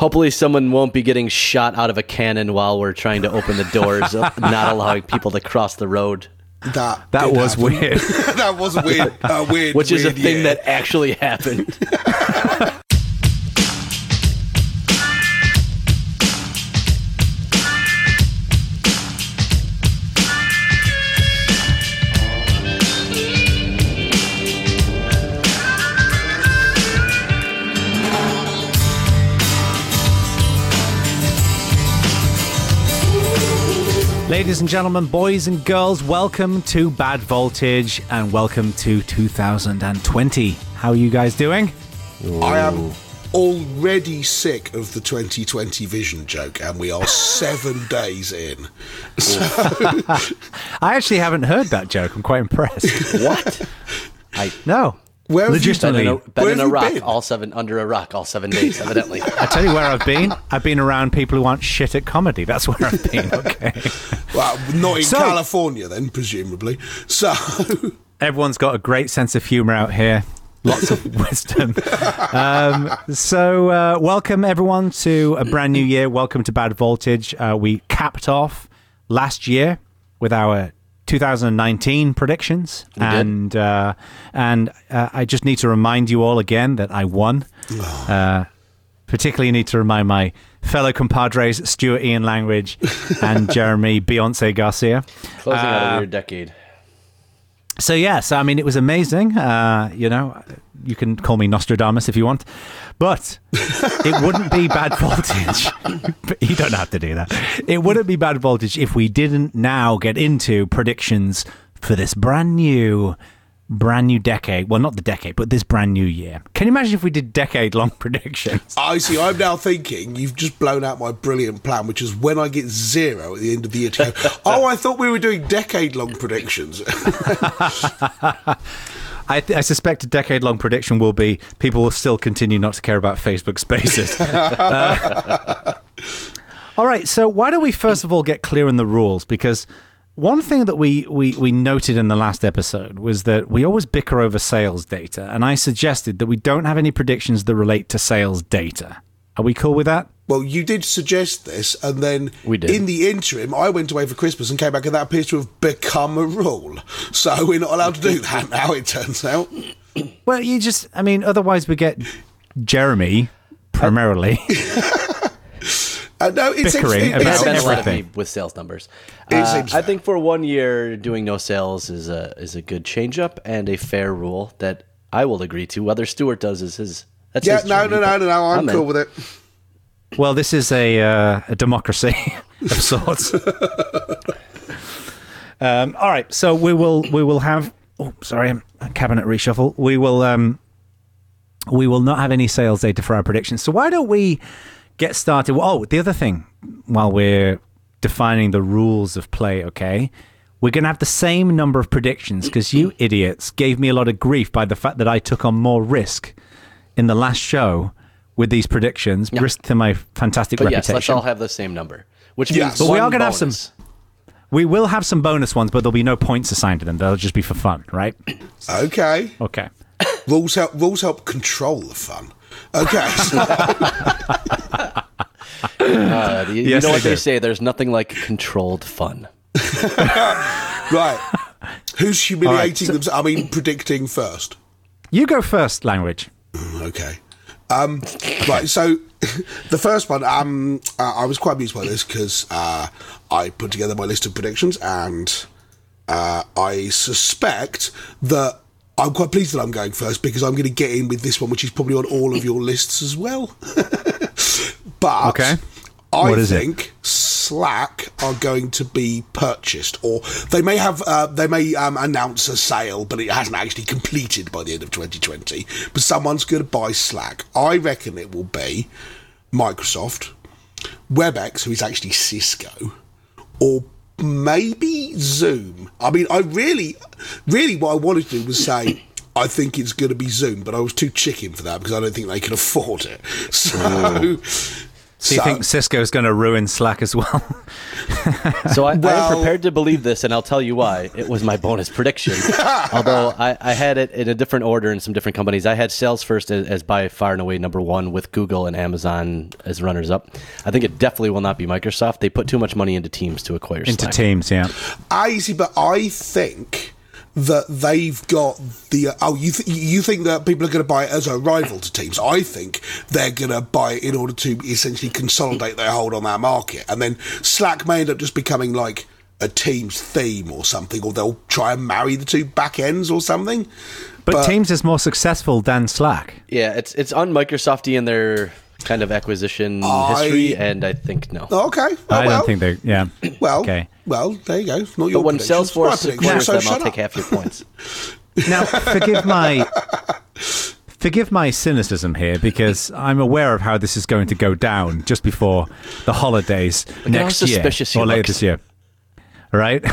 Hopefully someone won't be getting shot out of a cannon while we're trying to open the doors, not allowing people to cross the road. That was happen. weird. That was weird. Which is a thing that actually happened. Ladies and gentlemen, boys and girls, welcome to Bad Voltage and welcome to 2020. How are you guys doing? I am already sick of the 2020 vision joke, and we are 7 days in. So, I actually haven't heard that joke. I'm quite impressed. What? No. where have you Legitimately. Been Where in have you Iraq, been? under a rock, all 7 days, evidently. I tell you where I've been. I've been around people who aren't shit at comedy. That's where I've been, okay? Well, not in So- California, then, presumably. So, Everyone's got a great sense of humour out here. Lots of wisdom. So welcome, everyone, to a brand new year. Welcome to Bad Voltage. We capped off last year with our 2019 predictions. And I just need to remind you all again that I won. Particularly need to remind my fellow compadres, Stuart Ian Langridge and Jeremy Beyonce Garcia. Closing out a weird decade. So yes, I mean, it was amazing. You know, you can call me Nostradamus if you want, but it wouldn't be Bad Voltage. You don't have to do that. It wouldn't be Bad Voltage if we didn't now get into predictions for this brand new decade. Well, not the decade, but this brand new year. Can you imagine if we did decade-long predictions? I see. I'm now thinking you've just blown out my brilliant plan, which is when I get 0 at the end of the year to go, oh, I thought we were doing decade-long predictions. I suspect a decade-long prediction will be people will still continue not to care about Facebook Spaces. All right, so why don't we first of all get clear on the rules? Because one thing that we noted in the last episode was that we always bicker over sales data, and I suggested that we don't have any predictions that relate to sales data. Are we cool with that? Well, you did suggest this, and then We did. in the interim, I went away for Christmas and came back, and that appears to have become a rule. So we're not allowed to do that now, it turns out. Well, otherwise we get Jeremy, primarily. No, it's Bickering interesting. about That's It's never let everything. me with sales numbers. It seems I fair. think for 1 year, doing no sales is a good change up and a fair rule that I will agree to. Whether Stuart does is his. That's Yeah, his no, journey, but I'm cool in. with it. Well, this is a democracy of sorts. All right, so we will have. Oh, sorry, a cabinet reshuffle. We will not have any sales data for our predictions. So why don't we get started? Oh, the other thing, while we're defining the rules of play, okay, we're going to have the same number of predictions because you idiots gave me a lot of grief by the fact that I took on more risk in the last show with these predictions, risk to my fantastic But yes, reputation. let's all have the same number. Which means Yes. But we one are going to have bonus. We will have some bonus ones, but there'll be no points assigned to them. They'll just be for fun, right? Okay. Okay. Rules help control the fun. Okay. You Yes, know they what they do. say? There's nothing like controlled fun. Right. Who's humiliating All right, them? I mean, predicting first. You go first, Language. Okay. Right, so the first one, I was quite amused by this because I put together my list of predictions, and I suspect that I'm quite pleased that I'm going first because I'm going to get in with this one, which is probably on all of your lists as well. But Okay. I What is it? think Slack are going to be purchased, or they may have announce a sale, but it hasn't actually completed by the end of 2020. But someone's going to buy Slack. I reckon it will be Microsoft, WebEx, who is actually Cisco, or maybe Zoom. I mean, I really what I wanted to do was say I think it's going to be Zoom, but I was too chicken for that because I don't think they can afford it. So So you think Cisco's going to ruin Slack as well? So I am prepared to believe this, and I'll tell you why. It was my bonus prediction. Although I had it in a different order in some different companies. I had Salesforce as by far and away number one, with Google and Amazon as runners-up. I think it definitely will not be Microsoft. They put too much money into Teams to acquire Slack. Into Teams, yeah. I see, but I think that they've got the you think that people are going to buy it as a rival to Teams. I think they're going to buy it in order to essentially consolidate their hold on that market, and then Slack may end up just becoming like a Teams theme or something, or they'll try and marry the two back ends or something. But Teams is more successful than Slack. Yeah, it's un Microsofty in their kind of acquisition history, and I think no. Okay, I don't think they. Yeah. Well, okay. Well, there you go. It's not your But when predictions. Salesforce My acquires prediction, them, so I'll shut take up. half your points. Now, forgive my cynicism here, because I'm aware of how this is going to go down just before the holidays next how year suspicious he or later looks. this year, right?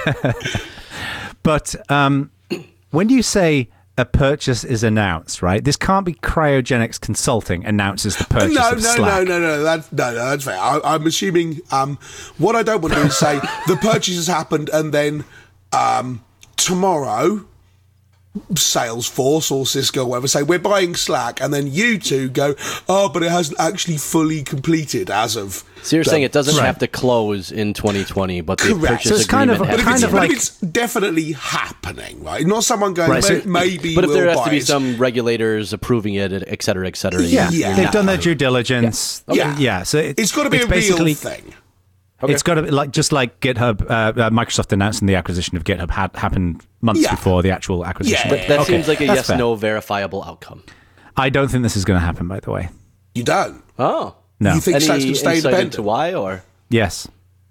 But when you say a purchase is announced, right? This can't be Cryogenics Consulting announces the purchase of Slack. No. That's fair. I'm assuming. What I don't want to do is say the purchase has happened and then tomorrow, Salesforce or Cisco or whatever say we're buying Slack, and then you two go, oh, but it hasn't actually fully completed as of. So you're saying it doesn't have to close in 2020, but the Correct. purchase So it's kind agreement of- has to kind be of made. like- it's definitely happening, right? Not someone going, Right, so- maybe But if we'll there has buy to be it. some regulators approving it, et cetera, et cetera. Yeah, Yeah. they've done their due diligence. Yeah. So It's got to be a basically real thing. It's got to be like just like GitHub. Microsoft announcing the acquisition of GitHub had happened months Yeah. before the actual acquisition. Yeah. But that Okay, seems like a that's fair. yes/no verifiable outcome. I don't think this is going to happen. By the way, You don't. Oh, no. You think any Slack's going to stay insight independent? into why, or Yes.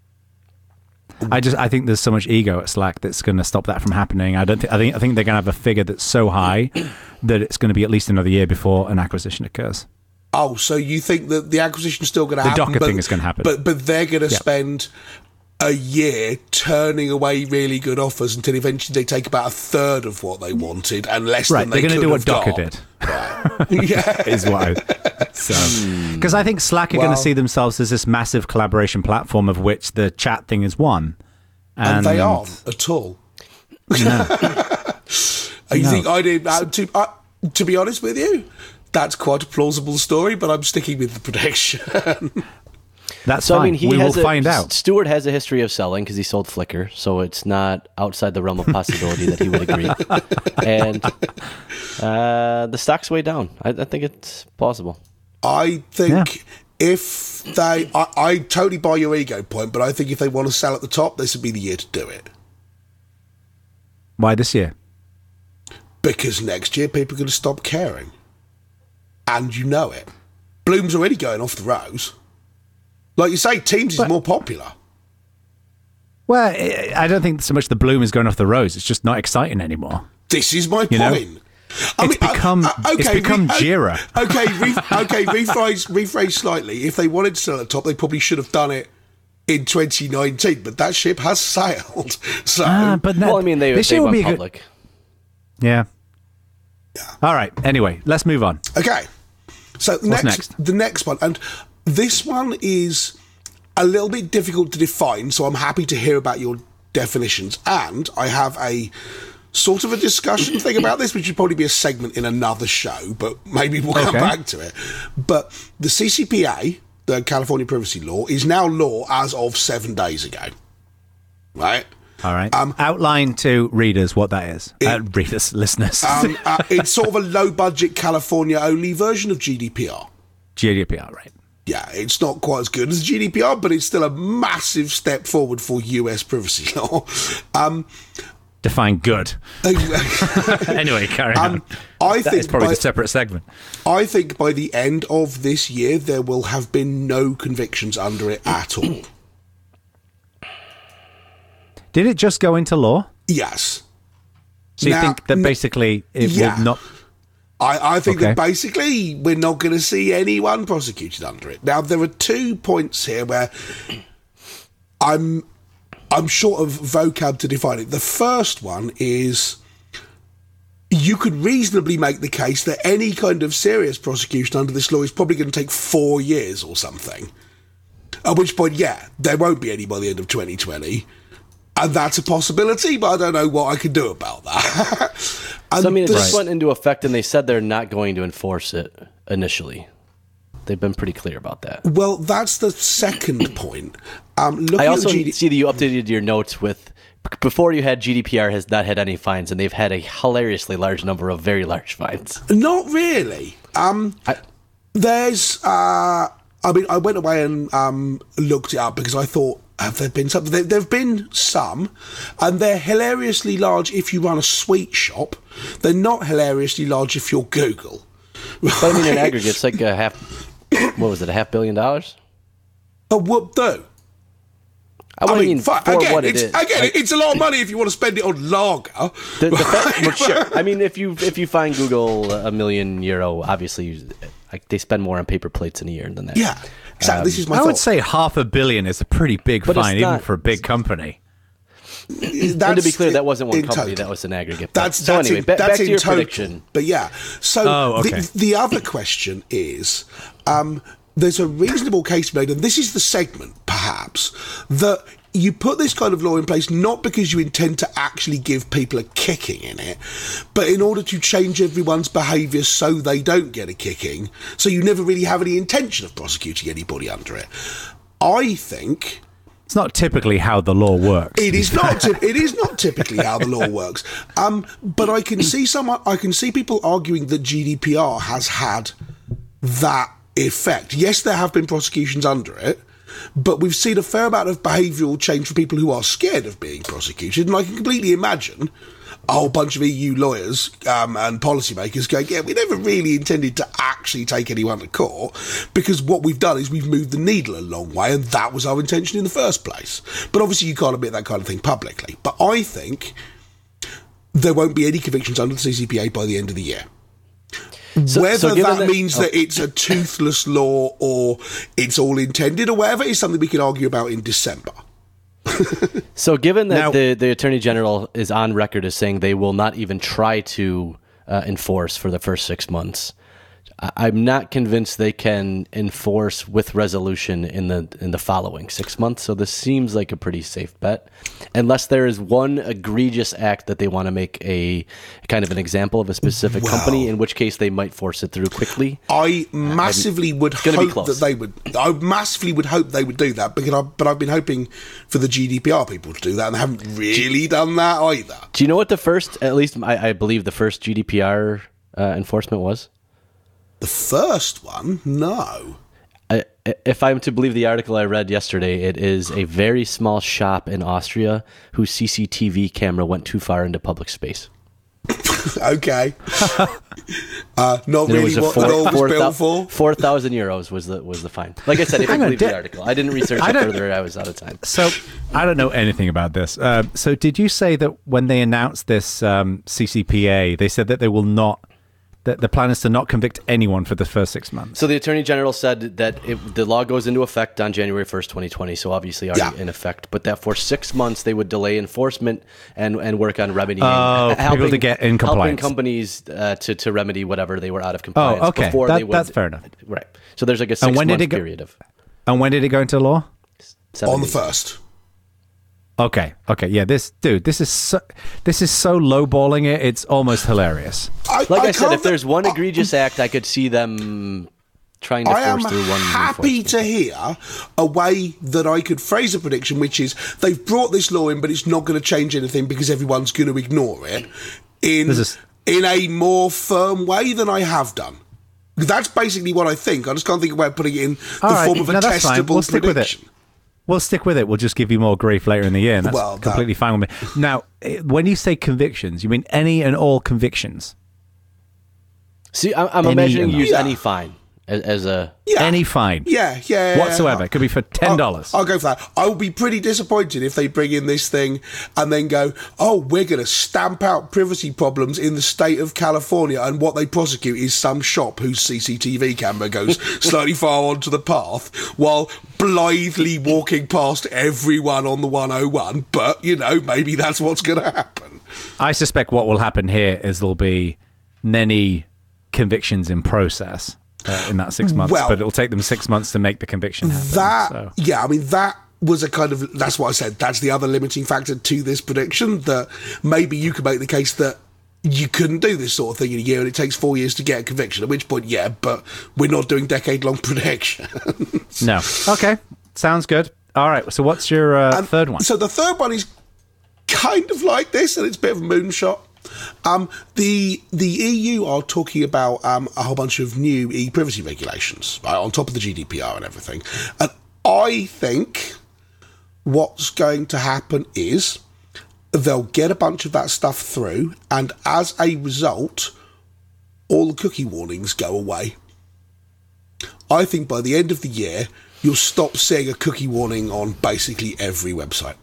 I think there's so much ego at Slack that's going to stop that from happening. I think they're going to have a figure that's so high that it's going to be at least another year before an acquisition occurs. Oh, so you think that the acquisition's still going to happen? Docker thing is gonna happen. But they're going to spend a year turning away really good offers until eventually they take about a third of what they wanted and less Right, than they they're going to could do what have Docker got. did. Yeah. Is what because I think Slack are going Well- to see themselves as this massive collaboration platform of which the chat thing is one. And they aren't at all. No. You think I did? To be honest with you, that's quite a plausible story, but I'm sticking with the prediction. That's so fine. I mean, we will find out. Stuart has a history of selling because he sold Flickr, so it's not outside the realm of possibility that he would agree. And the stock's way down. I think it's plausible. I think if they, I totally buy your ego point, but I think if they want to sell at the top, this would be the year to do it. Why this year? Because next year people are going to stop caring. And you know it. Bloom's already going off the rose. Like you say, Teams is more popular. Well, I don't think so much the bloom is going off the rose. It's just not exciting anymore. This is my You know? point. It's become Jira. Rephrase slightly. If they wanted to sell at the top, they probably should have done it in 2019, but that ship has sailed. So But Well, I mean, they this year will went be a good- public. Yeah. All right. Anyway, let's move on. okay. So next? the next one, and this one is a little bit difficult to define, so I'm happy to hear about your definitions. And I have a sort of a discussion thing about this, which would probably be a segment in another show, but maybe we'll come back to it. But the CCPA, the California Privacy Law, is now law as of 7 days ago. Right? All right. Outline to readers what that is. Readers, listeners. It's sort of a low-budget California-only version of GDPR. GDPR, right. Yeah, it's not quite as good as GDPR, but it's still a massive step forward for US privacy law. Define good. Anyway, carry on. I That think is probably by, a separate segment. I think by the end of this year, there will have been no convictions under it at all. Did it just go into law? Yes. So you think that basically it yeah. will not... I think Okay. that basically we're not going to see anyone prosecuted under it. Now, there are 2 points here where I'm short of vocab to define it. The first one is you could reasonably make the case that any kind of serious prosecution under this law is probably going to take 4 years or something. At which point, yeah, there won't be any by the end of 2020. And that's a possibility, but I don't know what I can do about that. So, I mean, it just went into effect, and they said they're not going to enforce it initially. They've been pretty clear about that. Well, that's the second point. I also see that you updated your notes with, before you had GDPR has not had any fines, and they've had a hilariously large number of very large fines. Not really. I went away and looked it up because I thought, have there been some? There have been some, and they're hilariously large if you run a sweet shop. They're not hilariously large if you're Google. But I mean, in aggregate, it's like $500 million? A whoop do. I mean, it's a lot of money if you want to spend it on lager. Sure. I mean, if you find Google €1 million, obviously they spend more on paper plates in a year than that. Yeah, exactly. This is my I thought. would say $500 million is a pretty big fine, even for a big company. And to be clear, that wasn't one company; that was an aggregate. Back to your prediction. But yeah, so okay. the other question is, there's a reasonable case made, and this is the segment, perhaps, that you put this kind of law in place not because you intend to actually give people a kicking in it, but in order to change everyone's behaviour so they don't get a kicking, so you never really have any intention of prosecuting anybody under it. I think... It's not typically how the law works. It is not. It is not typically how the law works. But I can see people arguing that GDPR has had that effect. Yes, there have been prosecutions under it, but we've seen a fair amount of behavioural change for people who are scared of being prosecuted. And I can completely imagine a whole bunch of EU lawyers and policymakers going, yeah, we never really intended to actually take anyone to court, because what we've done is we've moved the needle a long way, and that was our intention in the first place. But obviously you can't admit that kind of thing publicly. But I think there won't be any convictions under the CCPA by the end of the year. Whether that means that it's a toothless law or it's all intended or whatever is something we can argue about in December. So given that the Attorney General is on record as saying they will not even try to enforce for the first 6 months, I'm not convinced they can enforce with resolution in the following 6 months. So this seems like a pretty safe bet, unless there is one egregious act that they want to make a kind of an example of a specific company, in which case they might force it through quickly. I massively would hope that they would. I massively would hope they would do that, but I've been hoping for the GDPR people to do that, and they haven't really done that either. Do you know what the first, at least I believe the first GDPR enforcement was? The first one? No. If I'm to believe the article I read yesterday, it is a very small shop in Austria whose CCTV camera went too far into public space. Okay. Not really what the law was built for. €4,000 was the fine. Like I said, if I believe the article. I didn't research it further. I was out of time. So I don't know anything about this. So did you say that when they announced this CCPA, they said that they will not... The plan is to not convict anyone for the first 6 months. So the Attorney General said that the law goes into effect on January 1st, 2020, so obviously already in effect, but that for 6 months they would delay enforcement and work on remedying, people to get in compliance. Helping companies to remedy whatever they were out of compliance. Oh, okay. Before That's fair enough. Right. So there's like a 6 month period of... And when did it go into law? On the 1st. Okay, yeah. This is so lowballing it. It's almost hilarious. I said, if there's one egregious act, I could see them trying to force through one. I am happy to hear a way that I could phrase a prediction, which is they've brought this law in, but it's not going to change anything because everyone's going to ignore it in a more firm way than I have done. That's basically what I think. I just can't think of a way of putting it in the form of a testable prediction. We'll stick with it. We'll just give you more grief later in the year, and that's completely fine with me. Now, when you say convictions, you mean any and all convictions? See, I'm imagining you use any fine as a... Any fine. Yeah. Whatsoever. It could be for $10. I'll go for that. I will be pretty disappointed if they bring in this thing and then go, oh, we're going to stamp out privacy problems in the state of California, and what they prosecute is some shop whose CCTV camera goes slightly far onto the path while blithely walking past everyone on the 101. But, maybe that's what's going to happen. I suspect what will happen here is there'll be many convictions in process in that 6 months, but it'll take them 6 months to make the conviction happen. That was a kind of, that's what I said, that's the other limiting factor to this prediction, that maybe you could make the case that you couldn't do this sort of thing in a year and it takes 4 years to get a conviction, at which point, but we're not doing decade-long predictions. No. Okay, sounds good. All right, so what's your third one? So the third one is kind of like this, and it's a bit of a moonshot. The EU are talking about a whole bunch of new e-privacy regulations, right, on top of the GDPR and everything. And I think what's going to happen is they'll get a bunch of that stuff through, and as a result, all the cookie warnings go away. I think by the end of the year, you'll stop seeing a cookie warning on basically every website.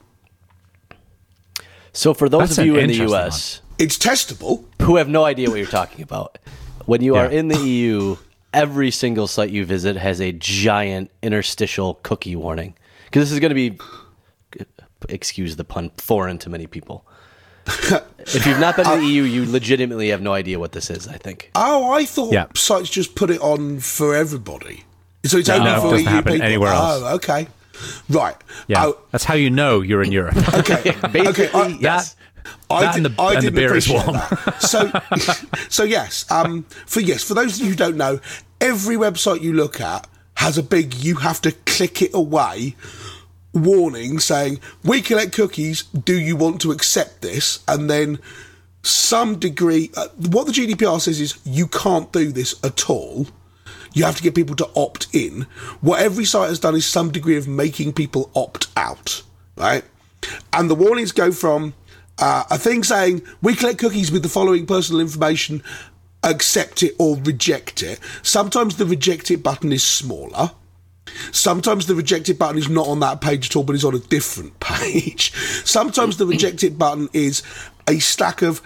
So for those of you in the US... It's testable. Who have no idea what you're talking about. When you are in the EU, every single site you visit has a giant interstitial cookie warning. Because this is going to be, excuse the pun, foreign to many people. If you've not been in the EU, you legitimately have no idea what this is, I think. Oh, I thought sites just put it on for everybody. So it's only for it doesn't happen people. Anywhere else. Oh, okay. Right. Yeah, that's how you know you're in Europe. Okay. Basically, yes. I didn't the beer is appreciate warm. That. So yes, for those of you who don't know, every website you look at has a big "you have to click it away" warning saying, "We collect cookies. Do you want to accept this?" And then some degree, what the GDPR says is you can't do this at all. You have to get people to opt in. What every site has done is some degree of making people opt out, right? And the warnings go from a thing saying, "We collect cookies with the following personal information, accept it or reject it." Sometimes the reject it button is smaller. Sometimes the reject it button is not on that page at all, but is on a different page. Sometimes the reject it button is a stack of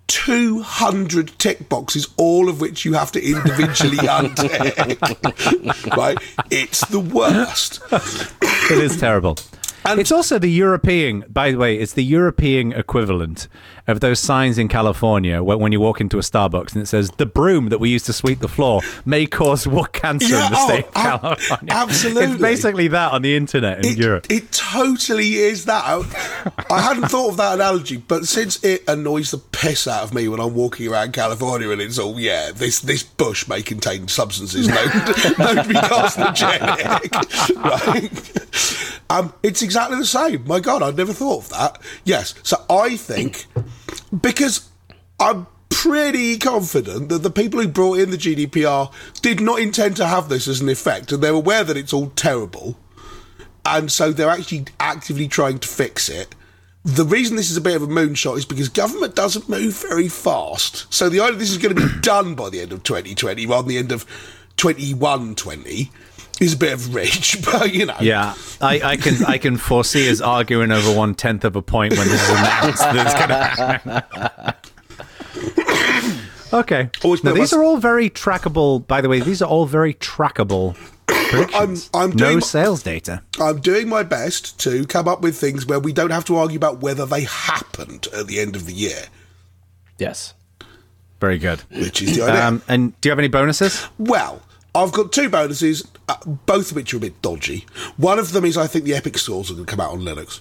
200 tick boxes, all of which you have to individually untick. Right? It's the worst. It is terrible. And it's also the European, by the way, it's the European equivalent of those signs in California where when you walk into a Starbucks and it says, "The broom that we use to sweep the floor may cause cancer in the state of California." Absolutely. It's basically that on the internet in Europe. It totally is that. I hadn't thought of that analogy, but since it annoys the piss out of me when I'm walking around California and it's all, this bush may contain substances known to be carcinogenic. Right? It's exactly the same. My God, I'd never thought of that. Yes, so I think, because I'm pretty confident that the people who brought in the GDPR did not intend to have this as an effect, and they're aware that it's all terrible, and so they're actually actively trying to fix it. The reason this is a bit of a moonshot is because government doesn't move very fast. So the idea this is going to be done by the end of 2020 rather than the end of 21-20 is a bit of reach, but you know. Yeah, I can foresee us arguing over 1/10 of a point when this is announced that it's going to happen. Okay. Now, these are all very trackable. By the way, these are all very trackable predictions. No sales data. I'm doing my best to come up with things where we don't have to argue about whether they happened at the end of the year. Yes. Very good. Which is the idea. And do you have any bonuses? Well, I've got two bonuses, both of which are a bit dodgy. One of them is I think the Epic stores are going to come out on Linux.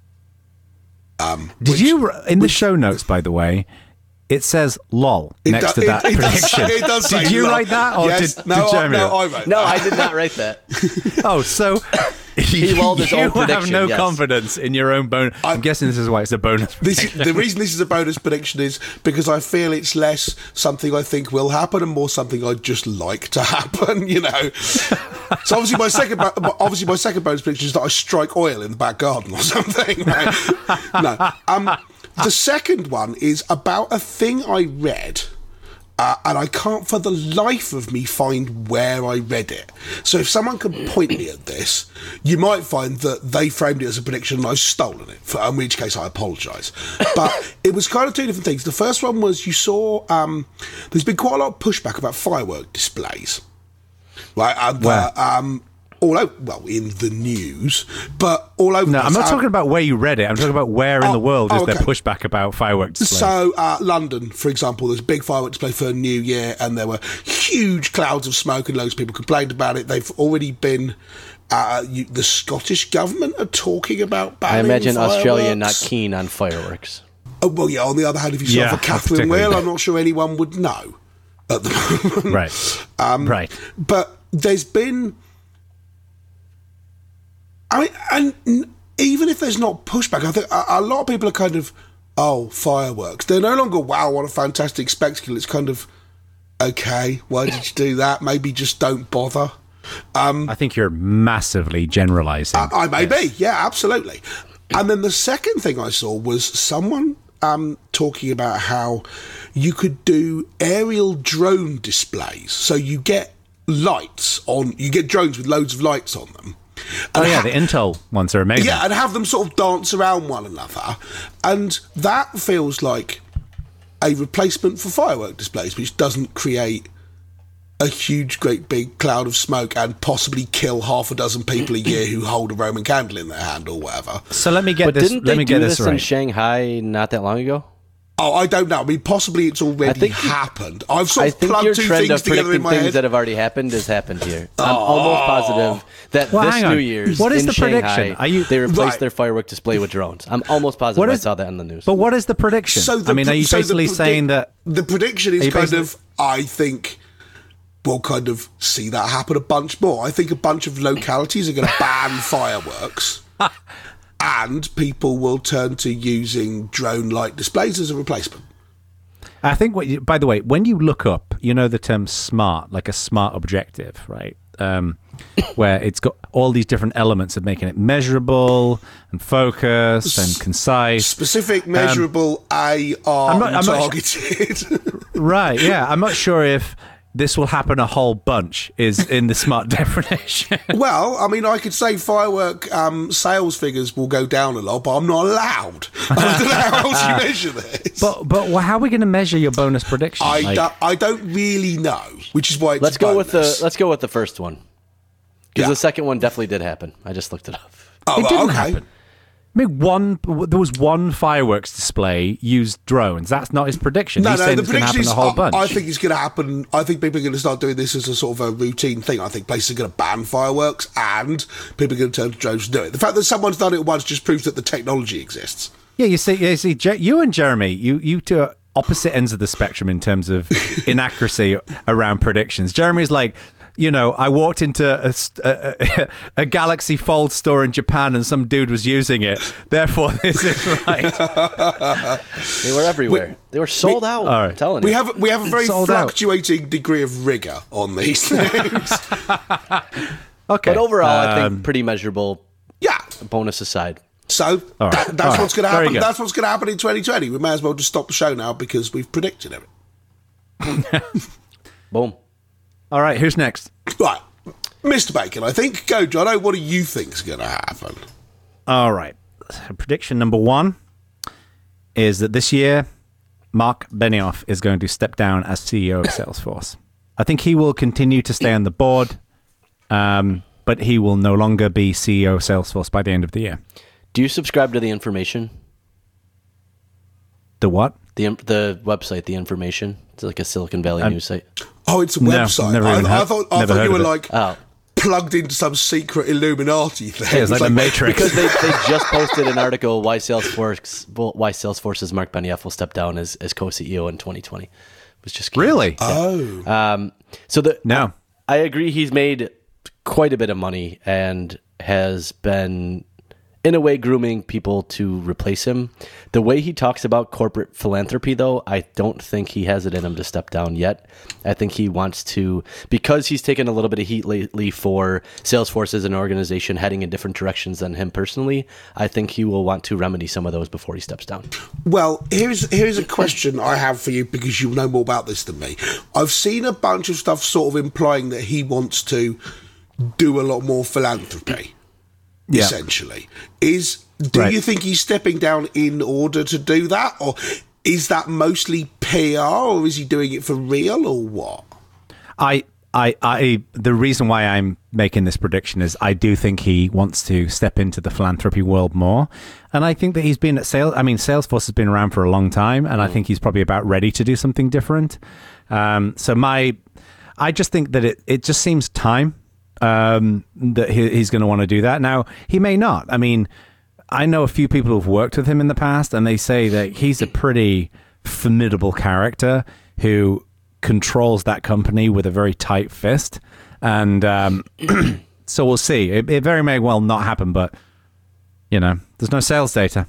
Did you, in the show notes, by the way, it says "lol" next to that prediction. It does say did you lol. write that, or yes. did Jeremy? I wrote that. No, I did not write that. Oh, so he lolled his own prediction. You have no confidence in your own bonus. I'm guessing this is why it's a bonus. The reason this is a bonus prediction is because I feel it's less something I think will happen and more something I'd just like to happen. You know. So obviously my second bonus prediction is that I strike oil in the back garden or something. Right? No. The second one is about a thing I read, and I can't for the life of me find where I read it. So if someone can point me at this, you might find that they framed it as a prediction and I've stolen it, in which case I apologise. But it was kind of two different things. The first one was you saw there's been quite a lot of pushback about firework displays. Right? all over, well, in the news, but all over. No, I'm not talking about where you read it. I'm talking about where in the world is there pushback about fireworks displays. So, London, for example, there's a big fireworks display for New Year, and there were huge clouds of smoke, and loads of people complained about it. They've already been. The Scottish government are talking about banning I imagine fireworks. Australia not keen on fireworks. Oh, well, yeah. On the other hand, if you saw for Catherine Wheel, I'm not sure anyone would know at the moment. Right. Right. But there's been. I mean, and even if there's not pushback, I think a lot of people are kind of, fireworks. They're no longer, wow, what a fantastic spectacle. It's kind of, okay, why did you do that? Maybe just don't bother. I think you're massively generalising. I may be, yeah, absolutely. And then the second thing I saw was someone talking about how you could do aerial drone displays. So you get you get drones with loads of lights on them. The Intel ones are amazing. Yeah, and have them sort of dance around one another. And that feels like a replacement for firework displays, which doesn't create a huge, great big cloud of smoke and possibly kill half a dozen people a year who hold a Roman candle in their hand or whatever. So let me get this. Didn't let they me do get this this right. in Shanghai not that long ago? Oh, I don't know. I mean, possibly it's already happened. I've sort of your plugged two trend things of together in predicting my things head. that have already happened has happened here. I'm almost positive that hang this on. New Year's What is in the Shanghai, prediction? they replaced Right. their firework display with drones. I'm almost positive I saw that in the news. But what is the prediction? So I mean, are you basically saying that... The prediction is kind of, I think, we'll kind of see that happen a bunch more. I think a bunch of localities are going to ban fireworks. And people will turn to using drone-like displays as a replacement. I think, by the way, when you look up, you know the term smart, like a smart objective, right? Where it's got all these different elements of making it measurable and focused and concise. Specific, measurable, AR, targeted. Right, yeah. I'm not sure if this will happen a whole bunch is in the smart definition. Well, I mean, I could say firework sales figures will go down a lot, but I'm not allowed. I don't know how else you measure this. But how are we going to measure your bonus prediction? I don't really know, which is why it's let's a go bonus. let's go with the first one, because the second one definitely did happen. I just looked it up. Oh, it didn't okay. happen. I mean, there was one fireworks display used drones. That's not his prediction. No, He's saying the it's going to prediction happen is a whole bunch. I think it's going to happen. I think people are going to start doing this as a sort of a routine thing. I think places are going to ban fireworks and people are going to turn to drones to do it. The fact that someone's done it once just proves that the technology exists. Yeah, you see, you and Jeremy, you two are opposite ends of the spectrum in terms of inaccuracy around predictions. Jeremy's like, I walked into a Galaxy Fold store in Japan and some dude was using it. Therefore, this is right. They were everywhere. They were sold out. All right. I'm telling you. We have a very Sold fluctuating degree of rigour on these things. Okay. But overall, I think pretty measurable. Yeah. Bonus aside. So All right. that's what's going to Very happen. good. That's what's going to happen in 2020. We may as well just stop the show now because we've predicted it. Boom. All right, who's next? Right, Mr. Bacon. I think. Go, Jono. What do you think's going to happen? All right. Prediction number 1 is that this year, Mark Benioff is going to step down as CEO of Salesforce. I think he will continue to stay on the board, but he will no longer be CEO of Salesforce by the end of the year. Do you subscribe to The Information? The what? The website, The Information. It's like a Silicon Valley news site. Oh, it's a website. I thought you were like plugged into some secret Illuminati thing. Yeah, it's like the Matrix. Because they just posted an article why Salesforce's Mark Benioff will step down as co-CEO in 2020. It was just curious. Really? Oh. No. I agree. He's made quite a bit of money and has been, in a way, grooming people to replace him. The way he talks about corporate philanthropy, though, I don't think he has it in him to step down yet. I think he wants to, because he's taken a little bit of heat lately for Salesforce as an organization heading in different directions than him personally. I think he will want to remedy some of those before he steps down. Well, here's a question I have for you because you know more about this than me. I've seen a bunch of stuff sort of implying that he wants to do a lot more philanthropy. Yeah. Essentially, do you think he's stepping down in order to do that, or is that mostly PR, or is he doing it for real, or what? I the reason why I'm making this prediction is I do think he wants to step into the philanthropy world more, and I think that he's been at Salesforce has been around for a long time, and I think he's probably about ready to do something different. I just think that it just seems time that he's going to want to do that. Now he may not. I mean, I know a few people who've worked with him in the past, and they say that he's a pretty formidable character who controls that company with a very tight fist, and so we'll see. It very may well not happen, but there's no sales data.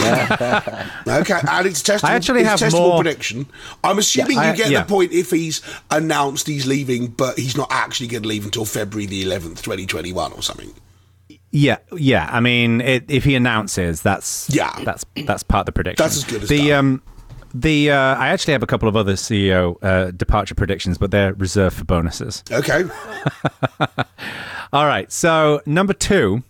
Okay, and it's testable. I actually have testable more prediction. I'm assuming you get the point if he's announced he's leaving, but he's not actually going to leave until February the 11th, 2021, or something. Yeah. I mean, if he announces, that's part of the prediction. That's as good as done. I actually have a couple of other CEO departure predictions, but they're reserved for bonuses. Okay. All right. So number 2.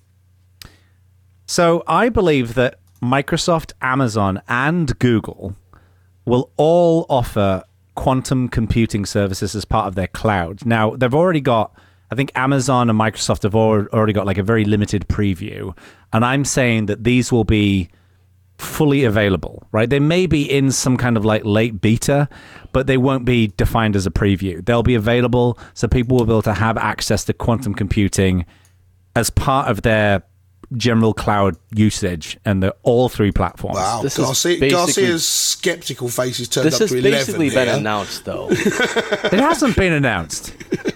So I believe that Microsoft, Amazon, and Google will all offer quantum computing services as part of their cloud. Now, they've already got, I think Amazon and Microsoft have already got like a very limited preview. And I'm saying that these will be fully available, right? They may be in some kind of like late beta, but they won't be defined as a preview. They'll be available, so people will be able to have access to quantum computing as part of their general cloud usage, and they're all 3 platforms. Wow, Garcia's skeptical face is turned up to 11. This has basically been announced, though. It hasn't been announced.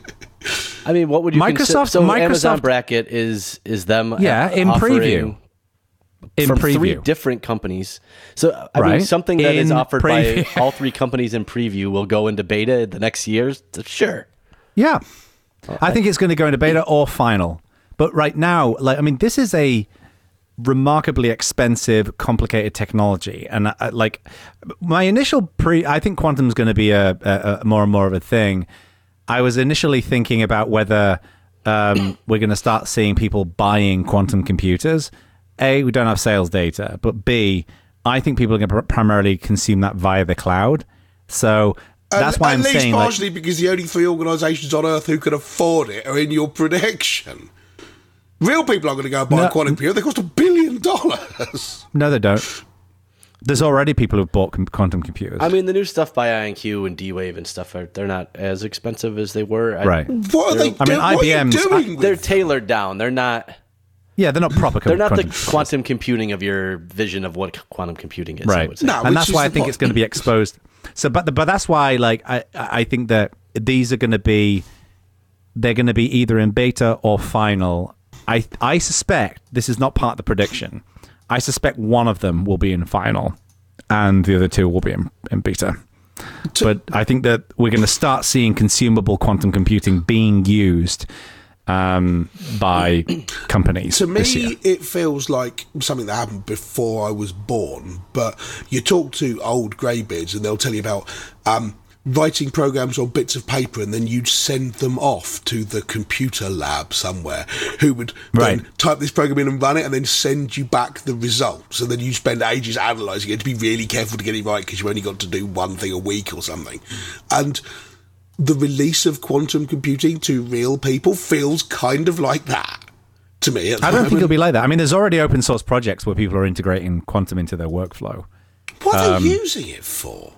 I mean, what would you consider? So Amazon Bracket is them in preview. From 3 different companies. So, I mean, something that is offered by all 3 companies in preview will go into beta the next year? Sure. Yeah. I think it's going to go into beta or final. But right now, this is a remarkably expensive, complicated technology. And my initial I think quantum is going to be a more and more of a thing. I was initially thinking about whether we're going to start seeing people buying quantum computers. A, we don't have sales data, but B, I think people are going to primarily consume that via the cloud. So that's why I'm saying, partially because the only 3 organisations on Earth who can afford it are in your prediction. Real people are going to go and buy a quantum computer. They cost $1 billion. No, they don't. There's already people who've bought quantum computers. I mean, the new stuff by IonQ and D-Wave and stuff, they're not as expensive as they were. Right. What are they doing? IBM's they're tailored down. They're not... Yeah, they're not proper. They're not the quantum computing of your vision of what quantum computing is. Right. And that's why I think it's going to be exposed. So, but that's why, I think that these are going to be, they're going to be either in beta or final. I suspect, this is not part of the prediction, I suspect one of them will be in final and the other 2 will be in beta. But I think that we're going to start seeing consumable quantum computing being used by companies. To me, it feels like something that happened before I was born. But you talk to old greybeards and they'll tell you about writing programs on bits of paper, and then you'd send them off to the computer lab somewhere, who would then type this program in and run it, and then send you back the results. And then you spend ages analysing it to be really careful to get it right, because you only got to do one thing a week or something. And the release of quantum computing to real people feels kind of like that to me. I don't think it'll be like that. I mean, there's already open source projects where people are integrating quantum into their workflow. What are they using it for?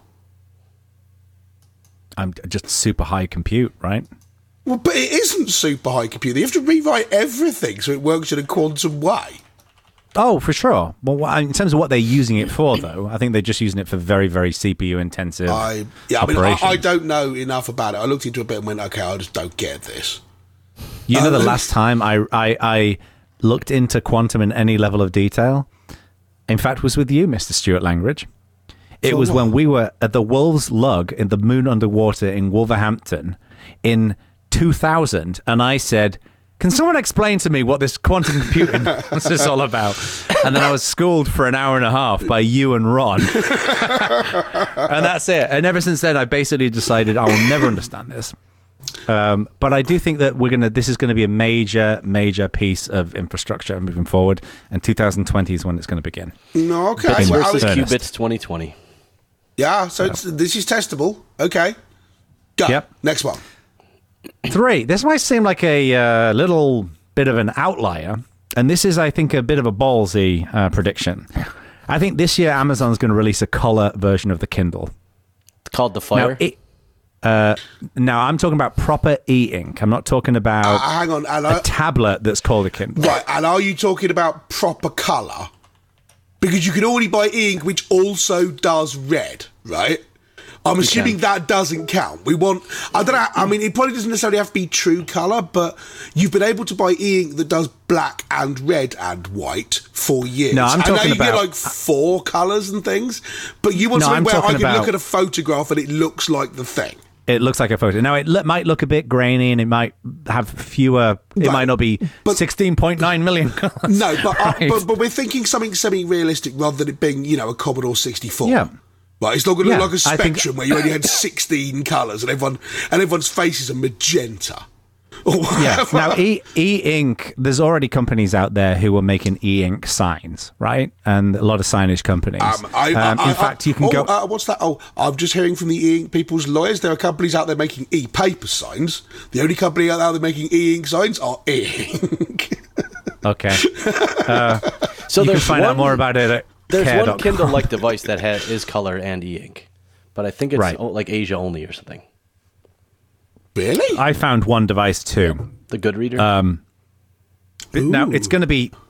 I'm just super high compute, right? Well, but it isn't super high compute. You have to rewrite everything so it works in a quantum way. Oh, for sure. Well, in terms of what they're using it for, though, I think they're just using it for very, very CPU-intensive operations. I don't know enough about it. I looked into it a bit and went, okay, I just don't get this. You know, the last time I looked into quantum in any level of detail, in fact, was with you, Mr. Stuart Langridge. It was when we were at the Wolves Lug in the Moon Underwater in Wolverhampton in 2000, and I said, can someone explain to me what this quantum computing is all about? And then I was schooled for an hour and a half by you and Ron. And that's it. And ever since then, I basically decided I will never understand this. But I do think that this is going to be a major, major piece of infrastructure moving forward. And 2020 is when it's going to begin. No, okay. Bits versus qubits 2020. Yeah, so this is testable. Okay. Go. Yep. Next one. 3. This might seem like a little bit of an outlier, and this is, I think, a bit of a ballsy prediction. I think this year Amazon's going to release a color version of the Kindle. It's called the Fire. Now, I'm talking about proper e-ink. I'm not talking about hang on, a tablet that's called a Kindle. Right, and are you talking about proper colour? Because you can already buy ink which also does red, right? I'm assuming that doesn't count. I don't know, I mean, it probably doesn't necessarily have to be true colour, but you've been able to buy e-ink that does black and red and white for years. No, I'm talking and now you about... get like 4 colours and things, but you want something where I can look at a photograph and it looks like the thing. It looks like a photo. Now, it might look a bit grainy and it might have fewer... It might not be 16.9 million colours. No, right. but we're thinking something semi-realistic rather than it being, a Commodore 64. Yeah. Right, it's not going to look like a Spectrum where you only had 16 colours and everyone's faces are magenta. Yeah. Now, e-ink, there's already companies out there who are making e-ink signs, right? And a lot of signage companies. In fact, you can go... what's that? Oh, I'm just hearing from the e-ink people's lawyers. There are companies out there making e-paper signs. The only company out there making e-ink signs are e-ink. Okay. So you can find out more about it at There's care. one Kindle-like device that is color and e-ink. But I think it's like Asia only or something. Really? I found one device too. The Goodreader? Now, it's going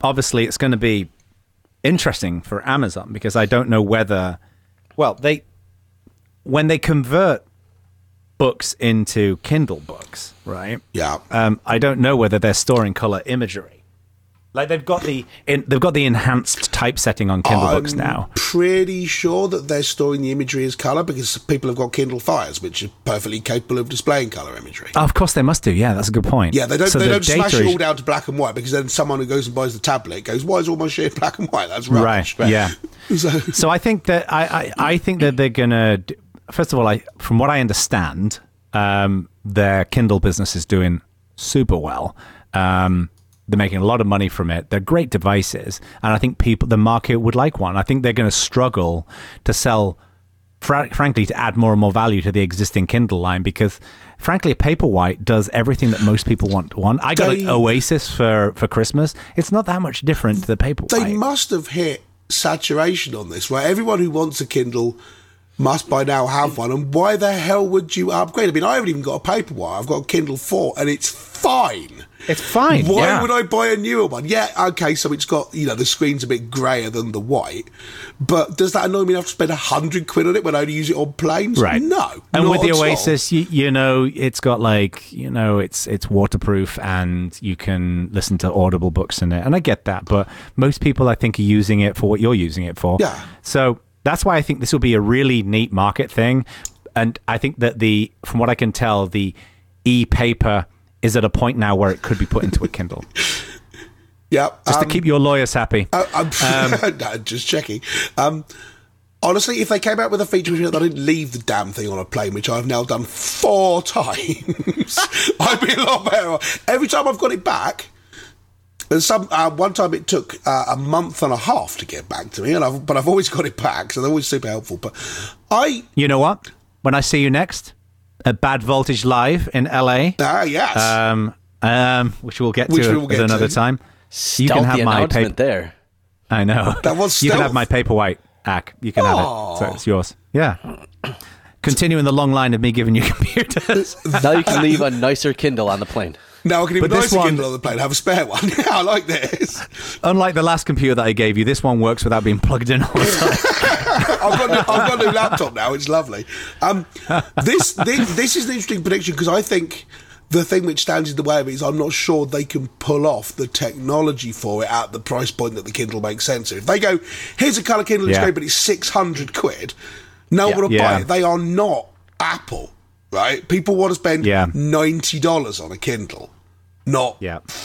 to be interesting for Amazon because I don't know whether... Well, when they convert books into Kindle books, right? Yeah. I don't know whether they're storing color imagery. Like they've got the enhanced typesetting on Kindle books now. Pretty sure that they're storing the imagery as colour because people have got Kindle Fires, which are perfectly capable of displaying colour imagery. Oh, of course they must do. Yeah, that's a good point. Yeah, they don't smash it all down to black and white because then someone who goes and buys the tablet goes, "Why is all my shit black and white?" That's rubbish. Right. Yeah. So I think that I think that they're gonna. First of all, from what I understand, their Kindle business is doing super well. They're making a lot of money from it. They're great devices, and I think the market would like one. I think they're going to struggle to sell, frankly, to add more and more value to the existing Kindle line because, frankly, a Paperwhite does everything that most people want. I got an Oasis for Christmas. It's not that much different to the Paperwhite. They must have hit saturation on this, right? Everyone who wants a Kindle must by now have one, and why the hell would you upgrade? I mean, I haven't even got a Paperwhite. I've got a Kindle 4, and it's fine. It's fine. Why would I buy a newer one? Yeah, okay, so it's got, the screen's a bit greyer than the white, but does that annoy me enough to spend £100 on it when I only use it on planes? Right. No. And with the Oasis, it's got it's waterproof and you can listen to Audible books in it. And I get that, but most people, I think, are using it for what you're using it for. Yeah. So that's why I think this will be a really neat market thing. And I think that from what I can tell, the e-paper is at a point now where it could be put into a Kindle. Yeah. Just to keep your lawyers happy. I'm just checking. Honestly, if they came out with a feature that I didn't leave the damn thing on a plane, which I've now done 4 times, I'd be a lot better. Every time I've got it back, and one time it took a month and a half to get back to me, but I've always got it back, so they're always super helpful. But you know what? When I see you next at Bad Voltage Live in LA, yes, which we'll get to at another time. You can have my paper there. I know. That was you can have my Paperwhite, Ack. You can have it, so it's yours. Yeah. Continuing the long line of me giving you computers. Now you can leave a nicer Kindle on the plane. Now I can even nicer Kindle on the plane. Have a spare one. Yeah, I like this. Unlike the last computer that I gave you, this one works without being plugged in all the time. I've got a new laptop now. It's lovely. This is an interesting prediction because I think the thing which stands in the way of it is I'm not sure they can pull off the technology for it at the price point that the Kindle makes sense of. If they go, here's a colour Kindle, it's great, but it's £600, no one will buy it. They are not Apple, right? People want to spend $90 on a Kindle, not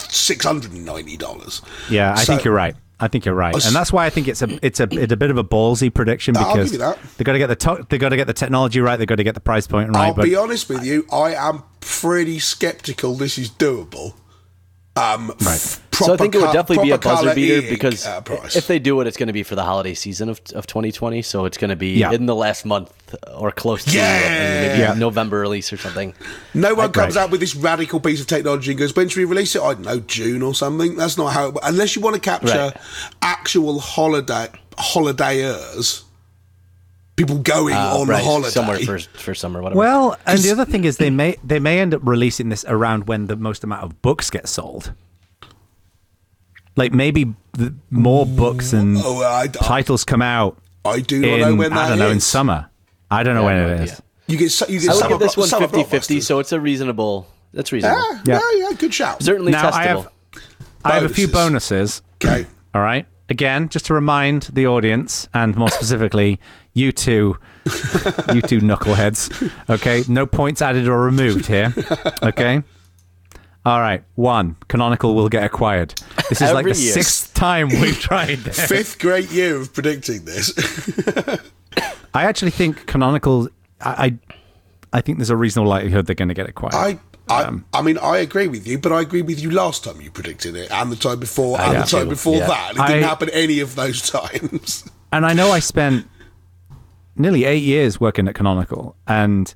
$690. Yeah, I think you're right. And that's why I think it's a bit of a ballsy prediction because they got to get the technology right, they got to get the price point right. I'll be honest with you, I am pretty skeptical this is doable. So I think it would definitely be a buzzer beater because price. if they do it, it's going to be for the holiday season of 2020. So it's going to be in the last month or close to maybe November release or something. No one comes out with this radical piece of technology and goes, when should we release it? I don't know, June or something. That's not how it works. Unless you want to capture actual holidayers. People going on holiday somewhere for summer, whatever. Well, and the other thing is they may end up releasing this around when the most amount of books get sold. Like maybe more books and titles come out. I do not know when that is. I don't know, in summer. I don't know when it is. You get I would give this one 50-50, so it's reasonable. Yeah, good shout. Certainly now, testable. I have a few bonuses. Okay. All right. Again, just to remind the audience, and more specifically, you two knuckleheads. Okay, no points added or removed here. Okay. All right. 1, Canonical will get acquired. This is like the 6th time we've tried this. 5th great year of predicting this. I actually think Canonical. I think there's a reasonable likelihood they're going to get acquired. I mean, I agree with you, but I agree with you last time you predicted it, and the time before, and the time before that. It didn't happen any of those times. And I know I spent nearly 8 years working at Canonical, and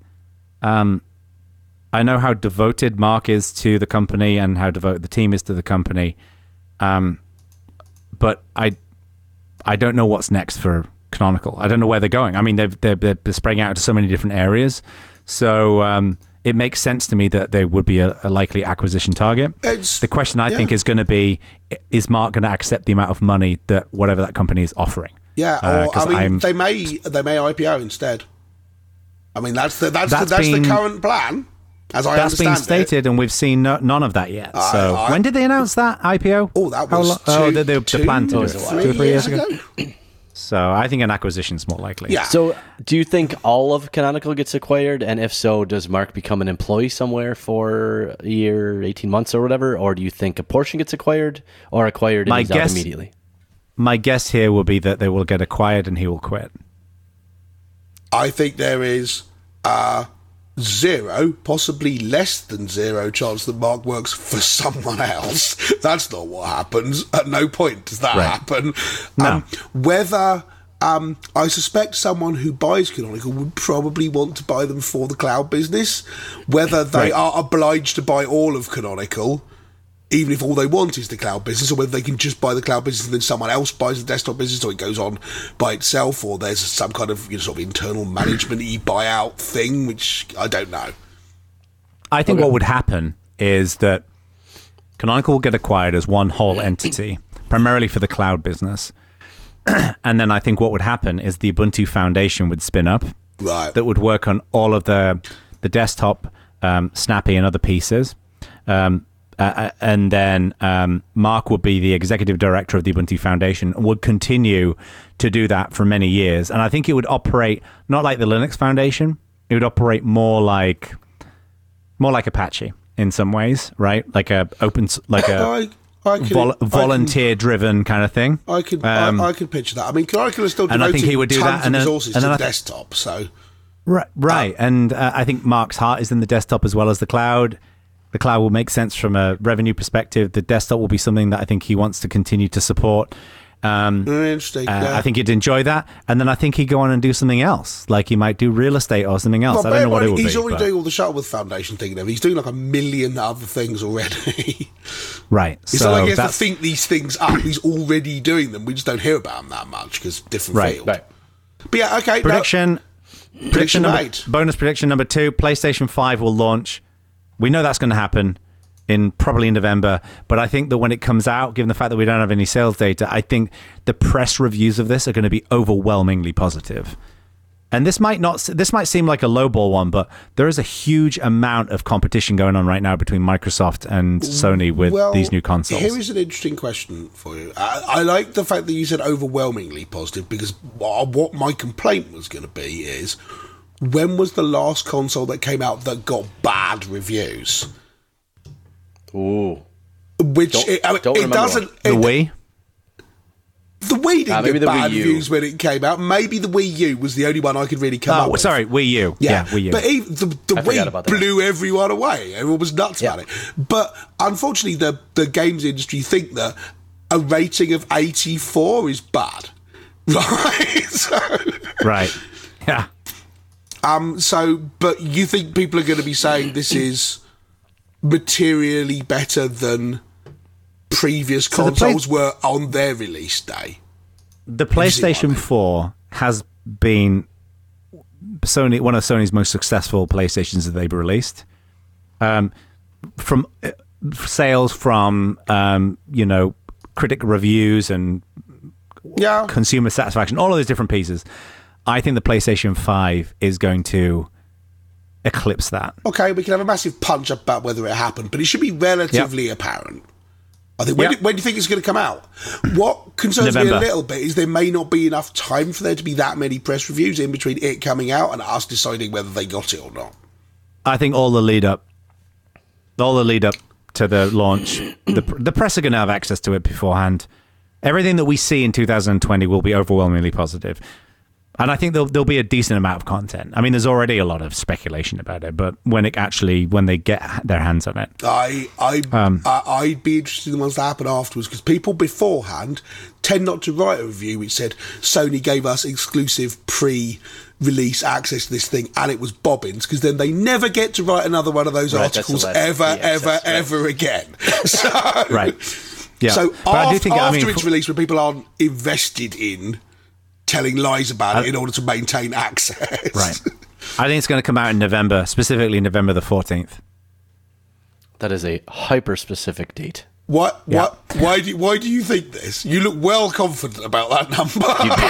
I know how devoted Mark is to the company and how devoted the team is to the company. But I don't know what's next for Canonical. I don't know where they're going. I mean, they're spreading out to so many different areas. So it makes sense to me that they would be a likely acquisition target. The question I think is going to be, is Mark going to accept the amount of money that whatever that company is offering? Yeah, they may IPO instead. I mean, that's the current plan. As I that's been stated, and we've seen none of that yet. So when did they announce that IPO? Oh, that was the plan to do it 2 or 3 years ago. ago. So I think an acquisition is more likely. Yeah. So do you think all of Canonical gets acquired? And if so, does Mark become an employee somewhere for a year, 18 months or whatever? Or do you think a portion gets acquired or acquired and he's out immediately? My guess here will be that they will get acquired and he will quit. I think there is 0, possibly less than 0 chance that Mark works for someone else. That's not what happens. At no point does that happen. No. Whether I suspect someone who buys Canonical would probably want to buy them for the cloud business. Whether they are obliged to buy all of Canonical, even if all they want is the cloud business, or whether they can just buy the cloud business and then someone else buys the desktop business, or it goes on by itself, or there's some kind of sort of internal management-y buyout thing, which I don't know. I think what would happen is that Canonical will get acquired as one whole entity, primarily for the cloud business. And then I think what would happen is the Ubuntu Foundation would spin up that would work on all of the desktop, Snappy and other pieces. And then Mark would be the executive director of the Ubuntu Foundation and would continue to do that for many years. And I think it would operate not like the Linux Foundation. It would operate more like Apache in some ways, right? Like a volunteer-driven kind of thing. I could picture that. I mean, Canonical is still devoting I think he would do tons that, of resources to the desktop. So right. And I think Mark's heart is in the desktop as well as the cloud. The cloud will make sense from a revenue perspective. The desktop will be something that I think he wants to continue to support. Interesting. I think he'd enjoy that. And then I think he'd go on and do something else. Like he might do real estate or something else. I don't know what it would be. He's already doing all the Shuttleworth Foundation thing. He's doing like 1 million other things already. Right. It's not like he has to think these things up. He's already doing them. We just don't hear about him that much because different field. Right. But yeah, okay. Prediction made. Bonus prediction number 2. PlayStation 5 will launch. We know that's going to happen probably in November, but I think that when it comes out, given the fact that we don't have any sales data, I think the press reviews of this are going to be overwhelmingly positive. And this might seem like a lowball one, but there is a huge amount of competition going on right now between Microsoft and Sony with these new consoles. Here is an interesting question for you. I like the fact that you said overwhelmingly positive, because what my complaint was going to be is, when was the last console that came out that got bad reviews? Ooh. Which it doesn't. The Wii? The Wii didn't maybe get the bad Wii U. reviews when it came out. Maybe the Wii U was the only one I could really come up with. Sorry, Wii U. Yeah, Wii U. But even the forgot about Wii that. blew everyone away. Everyone was nuts about it. But unfortunately, the games industry think that a rating of 84 is bad. Right? Right. Yeah. But you think people are going to be saying this is materially better than previous consoles were on their release day? The PlayStation 4 has been one of Sony's most successful PlayStations that they've released. From sales, from critic reviews and consumer satisfaction, all of those different pieces. I think the PlayStation 5 is going to eclipse that. Okay, we can have a massive punch up about whether it happened, but it should be relatively apparent. I think. When do you think it's going to come out? What concerns me a little bit is there may not be enough time for there to be that many press reviews in between it coming out and us deciding whether they got it or not. I think all the lead up to the launch, the press are going to have access to it beforehand. Everything that we see in 2020 will be overwhelmingly positive. And I think there'll be a decent amount of content. I mean, there's already a lot of speculation about it, but when they get their hands on it, I'd be interested in the ones that happen afterwards, because people beforehand tend not to write a review which said Sony gave us exclusive pre-release access to this thing and it was bobbins, because then they never get to write another one of those articles ever again. So, right. Yeah. So but after it's released, when people aren't invested in telling lies about it in order to maintain access. Right. I think it's going to come out in November, specifically November the 14th. That is a hyper-specific date. What? Why do you think this? You look well confident about that number.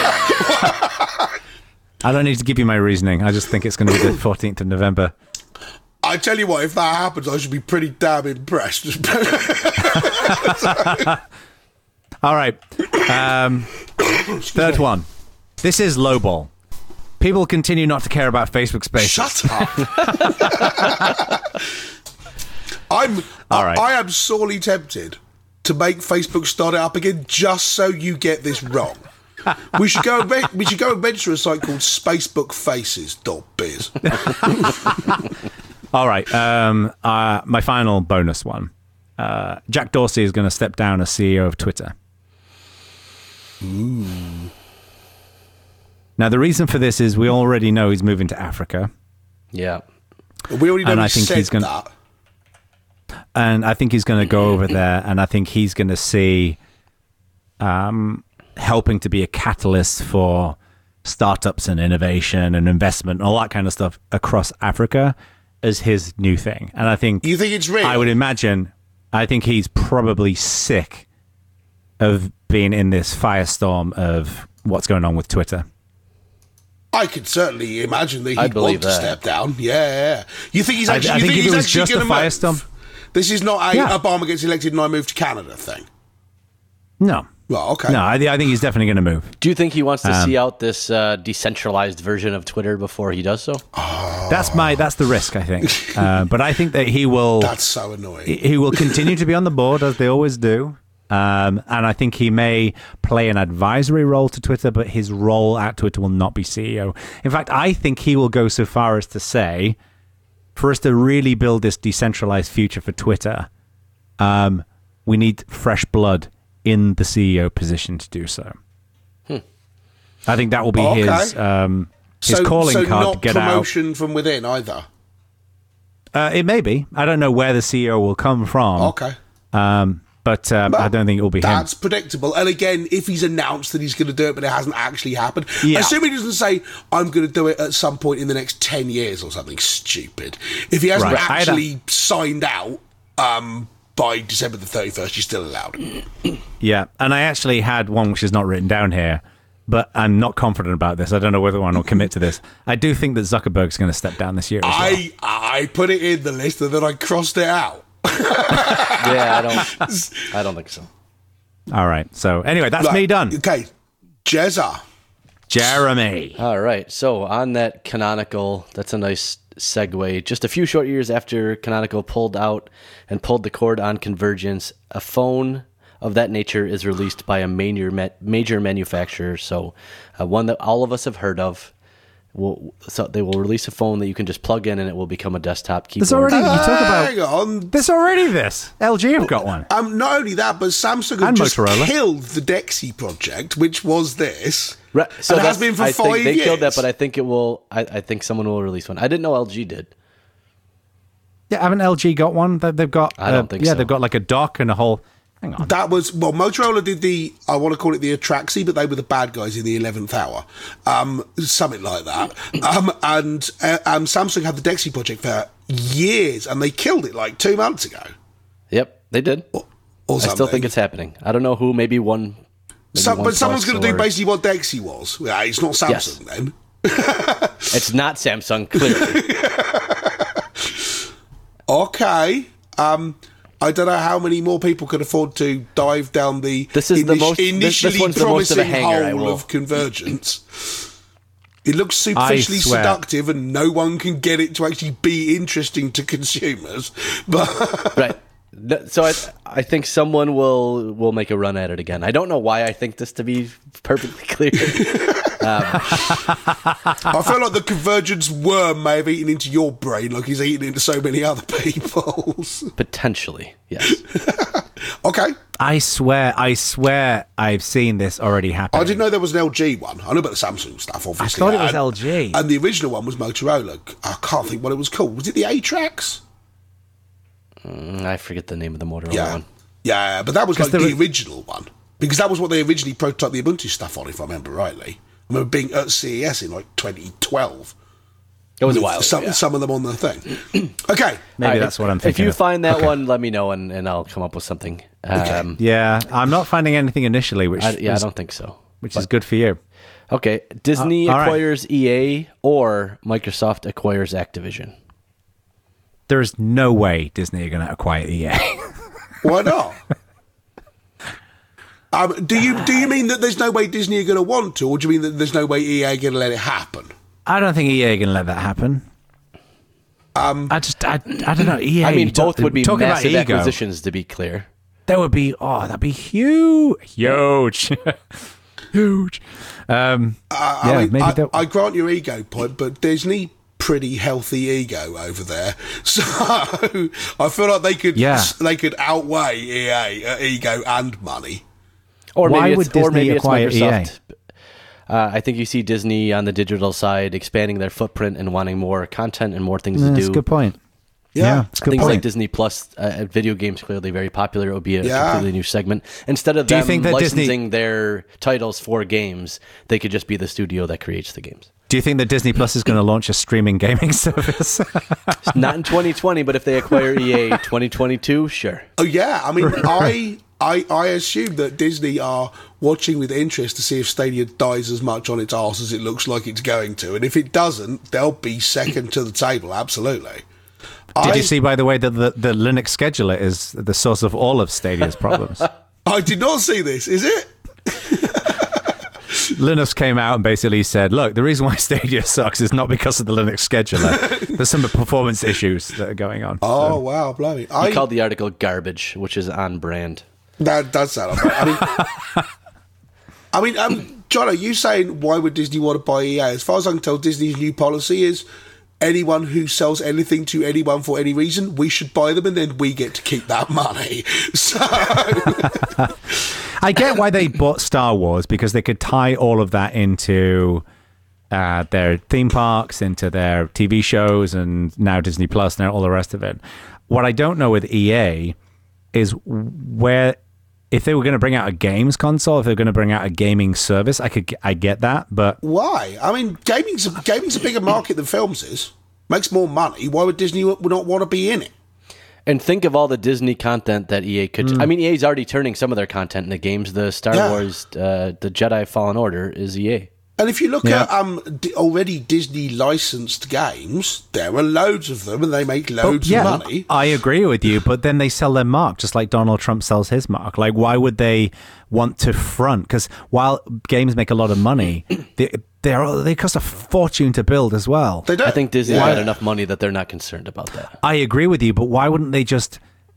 I don't need to give you my reasoning. I just think it's going to be the 14th of November. I tell you what, if that happens, I should be pretty damn impressed. All right. Third one. This is lowball. People continue not to care about Facebook Spaces. Shut up. I am sorely tempted to make Facebook start it up again just so you get this wrong. We should go and venture a site called spacebookfaces.biz. All right. My final bonus one. Jack Dorsey is going to step down as CEO of Twitter. Ooh. Now, the reason for this is we already know he's moving to Africa. Yeah. We already know that. And I think he's going to go over there, and I think he's going to see helping to be a catalyst for startups and innovation and investment and all that kind of stuff across Africa as his new thing. And I think... You think it's real? I would imagine... I think he's probably sick of being in this firestorm of what's going on with Twitter. I could certainly imagine that he'd want to step down. Yeah. You think he's actually... I think if it was just a firestorm... This is not a Obama gets elected and I move to Canada thing. No. Well, okay. No, I think he's definitely going to move. Do you think he wants to see out this decentralized version of Twitter before he does so? That's the risk, I think. But I think that he will... That's so annoying. He will continue to be on the board, as they always do. And I think he may play an advisory role to Twitter, but his role at Twitter will not be CEO. In fact, I think he will go so far as to say, for us to really build this decentralized future for Twitter, we need fresh blood in the CEO position to do so. I think that will be his calling card to get out. Not promotion from within either? It may be. I don't know where the CEO will come from. Okay. But I don't think it will be him. That's predictable. And again, if he's announced that he's going to do it, but it hasn't actually happened, assuming he doesn't say, I'm going to do it at some point in the next 10 years or something stupid. If he hasn't actually signed out by December the 31st, you're still allowed. Yeah, and I actually had one which is not written down here, but I'm not confident about this. I don't know whether one will commit to this. I do think that Zuckerberg's going to step down this year as well. I put it in the list and then I crossed it out. Yeah, I don't think so. All right. So anyway, that's me done. Okay. Jeremy. All right. So on that Canonical, that's a nice segue. Just a few short years after Canonical pulled out and pulled the cord on Convergence, a phone of that nature is released by a major manufacturer, so one that all of us have heard of. So they will release a phone that you can just plug in and it will become a desktop keyboard. There's already, you talk about, hang on. there's already this. LG have got one. Not only that, but Samsung have And just Motorola. killed the DeXe project, which was this. Right. So and it has been for 5 think they years. killed that, but I think it will. I think someone will release one. I didn't know LG did. Yeah, haven't LG got one? They've got. I don't think so. Yeah, they've got like a dock and a whole. Hang on. That was, well, Motorola did I want to call it the Atraxi, but they were the bad guys in the 11th hour. Something like that. And Samsung had the DeXe project for years, and they killed it like 2 months ago. Yep, they did. Or I something. still think it's happening. I don't know who. Maybe one. But someone's going to do basically what DeXe was. Yeah, it's not Samsung then. It's not Samsung, clearly. Okay. I don't know how many more people can afford to dive down the This is the most- initially this one's the most of a promising hanger, I hole will. of convergence. It looks superficially swear. seductive, and no one can get it to actually be interesting to consumers. But Right. So I think someone will make a run at it again. I don't know why I think this, to be perfectly clear. I feel like the convergence worm may have eaten into your brain like he's eaten into so many other people's. Potentially, yes. Okay. I swear I've seen this already happen. I didn't know there was an LG one. I know about the Samsung stuff, obviously. thought it was And- LG. And the original one was Motorola. I can't think what it was called. Was it the Atrax? I forget the name of the Motorola Yeah. one. Yeah, but that was like there the was- original one. Because that was what they originally prototyped the Ubuntu stuff on, if I remember rightly. I remember being at CES in like 2012. It was a with while ago, yeah. some of them on the thing. Okay. Maybe All right, that's what I'm If thinking you of. find that one, let me know and I'll come up with something. Yeah, I'm not finding anything initially, which I is, don't think so. which is good for you. Okay, Disney all right. acquires EA or Microsoft acquires Activision. There is no way Disney are going to acquire EA. Why not? Do you mean that there's no way Disney are going to want to, or do you mean that there's no way EA are going to let it happen? I don't think EA are going to let that happen. I don't know. EA. I mean, both would be talking massive about ego. acquisitions, to be clear. That would be that'd be huge, huge. I mean, maybe that. I grant your ego point, but Disney pretty healthy ego over there, so I feel like they could outweigh EA ego and money. Or Why maybe would it's, or Disney maybe it's acquire Microsoft. I think you see Disney on the digital side expanding their footprint and wanting more content and more things to That's do. a good point. Yeah. it's a good Things point. like Disney Plus, video games clearly very popular. It would be a Yeah. completely new segment. Instead of Do you them think that Disney- licensing their titles for games, they could just be the studio that creates the games. Do you think that Disney Plus is going to launch a streaming gaming service? Not in 2020, but if they acquire EA 2022, sure. Oh yeah, I mean, I assume that Disney are watching with interest to see if Stadia dies as much on its arse as it looks like it's going to, and if it doesn't, they'll be second to the table. Absolutely. Did you see, by the way, that the Linux scheduler is the source of all of Stadia's problems? I did not see this. Is it? Linux came out and basically said, look, the reason why Stadia sucks is not because of the Linux scheduler. There's some performance isures that are going on. Oh wow, bloody! He called the article garbage, which is on brand. That does sound like I mean, Jono, you saying why would Disney want to buy EA? As far as I can tell, Disney's new policy is anyone who sells anything to anyone for any reason, we should buy them and then we get to keep that money. So I get why they bought Star Wars, because they could tie all of that into their theme parks, into their TV shows, and now Disney Plus and all the rest of it. What I don't know with EA is where, if they were going to bring out a games console, if they're going to bring out a gaming service, I get that, but why? I mean, gaming's a bigger market than films is. Makes more money. Why would Disney not want to be in it? And think of all the Disney content that EA could... I mean, EA's already turning some of their content into games. The Star Wars, the Jedi Fallen Order is EA. And if you look at already Disney licensed games, there are loads of them, and they make loads of money. I agree with you, but then they sell their mark, just like Donald Trump sells his mark. Like, why would they want to front? Because while games make a lot of money, they cost a fortune to build as well. They don't. I think Disney had enough money that they're not concerned about that. I agree with you, but why wouldn't they just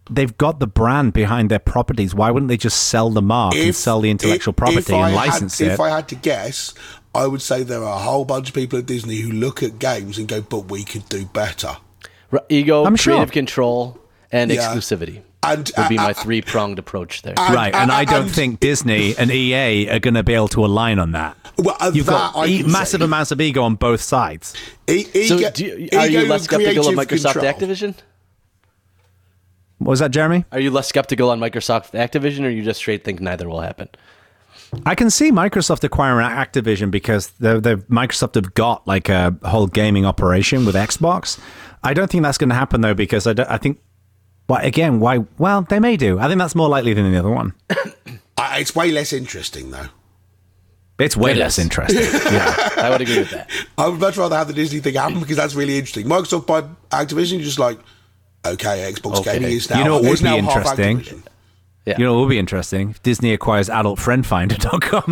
they've got the brand behind their properties. Why wouldn't they just sell the mark and sell the intellectual property and license it? If I had to guess, I would say there are a whole bunch of people at Disney who look at games and go, but we could do better. Ego, I'm creative sure. control, and exclusivity And would be my three-pronged approach there. Right, and I don't think Disney and EA are going to be able to align on that. Well, You've got massive amounts of ego on both sides. So are you less skeptical of Microsoft Activision? What was that, Jeremy? Are you less skeptical on Microsoft Activision, or you just straight think neither will happen? I can see Microsoft acquiring Activision because Microsoft have got like a whole gaming operation with Xbox. I don't think that's going to happen though, because I think, why? Well, they may do. I think that's more likely than the other one. It's way less interesting, though. It's way less interesting. Yeah, I would agree with that. I would much rather have the Disney thing happen because that's really interesting. Microsoft buy Activision, you're just like, okay, Xbox gaming is now. You know what would is now be half interesting? Activision. Yeah. You know what would be interesting? If Disney acquires AdultFriendFinder.com.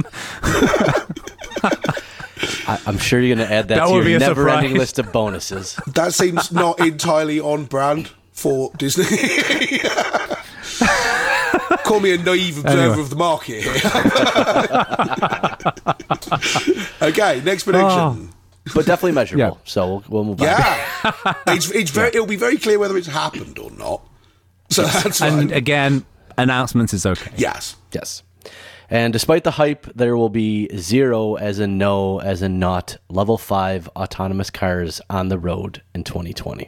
I'm sure you're going to add that to would be your a never-ending surprise. list of bonuses. That seems not entirely on brand for Disney. Call me a naive observer of the market here. Okay, next prediction. But definitely measurable. Yeah. So we'll move on. Yeah, it's very. It'll be very clear whether it's happened or not. So that's fine. And again, announcements is okay. Yes. Yes. And despite the hype, there will be 0 as in no, as in not, level 5 autonomous cars on the road in 2020.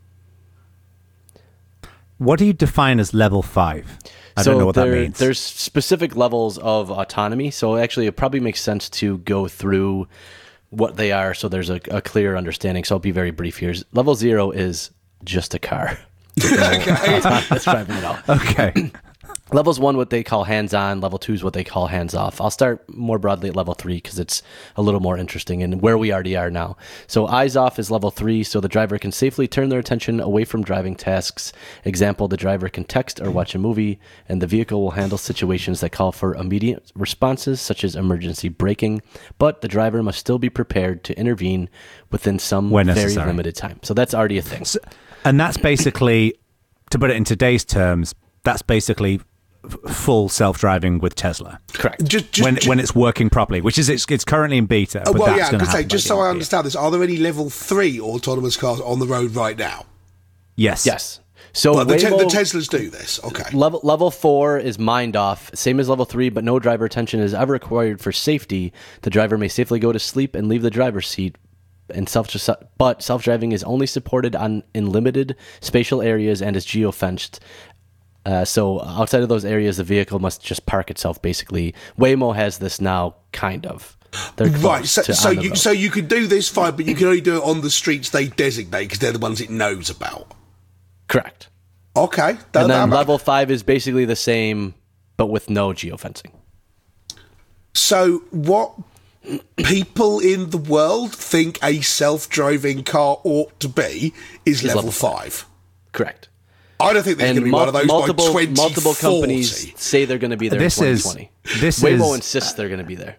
What do you define as level 5? I don't know what that means. There's specific levels of autonomy. So actually, it probably makes sense to go through what they are so there's a clear understanding. So I'll be very brief here. Level 0 is just a car. Autonomous driving at all. Okay. Level's 1, what they call hands-on. Level 2 is what they call hands-off. I'll start more broadly at level 3 because it's a little more interesting and where we already are now. So eyes off is level 3, so the driver can safely turn their attention away from driving tasks. Example, the driver can text or watch a movie, and the vehicle will handle situations that call for immediate responses, such as emergency braking, but the driver must still be prepared to intervene within some very limited time. So that's already a thing. And that's basically, to put it in today's terms, that's basically full self-driving with Tesla. Correct. When it's working properly, which is it's currently in beta. But well, that's yeah, I could say, happen just so I understand this, are there any level 3 autonomous cars on the road right now? Yes. So Well, the Teslas do this. Okay. Level 4 is mind off, same as level 3, but no driver attention is ever required for safety. The driver may safely go to sleep and leave the driver's seat. And self-driving is only supported in limited spatial areas and is geo-fenced. So outside of those areas, the vehicle must just park itself, basically. Waymo has this now, kind of. Right, so you could do this fine, but you can only do it on the streets they designate because they're the ones it knows about. Correct. Okay. And then level 5 is basically the same, but with no geofencing. So what people in the world think a self-driving car ought to be is level 5. Correct. I don't think there's going to be one of those by 2040. Multiple companies say they're going to be there in 2020. Waymo insists they're going to be there.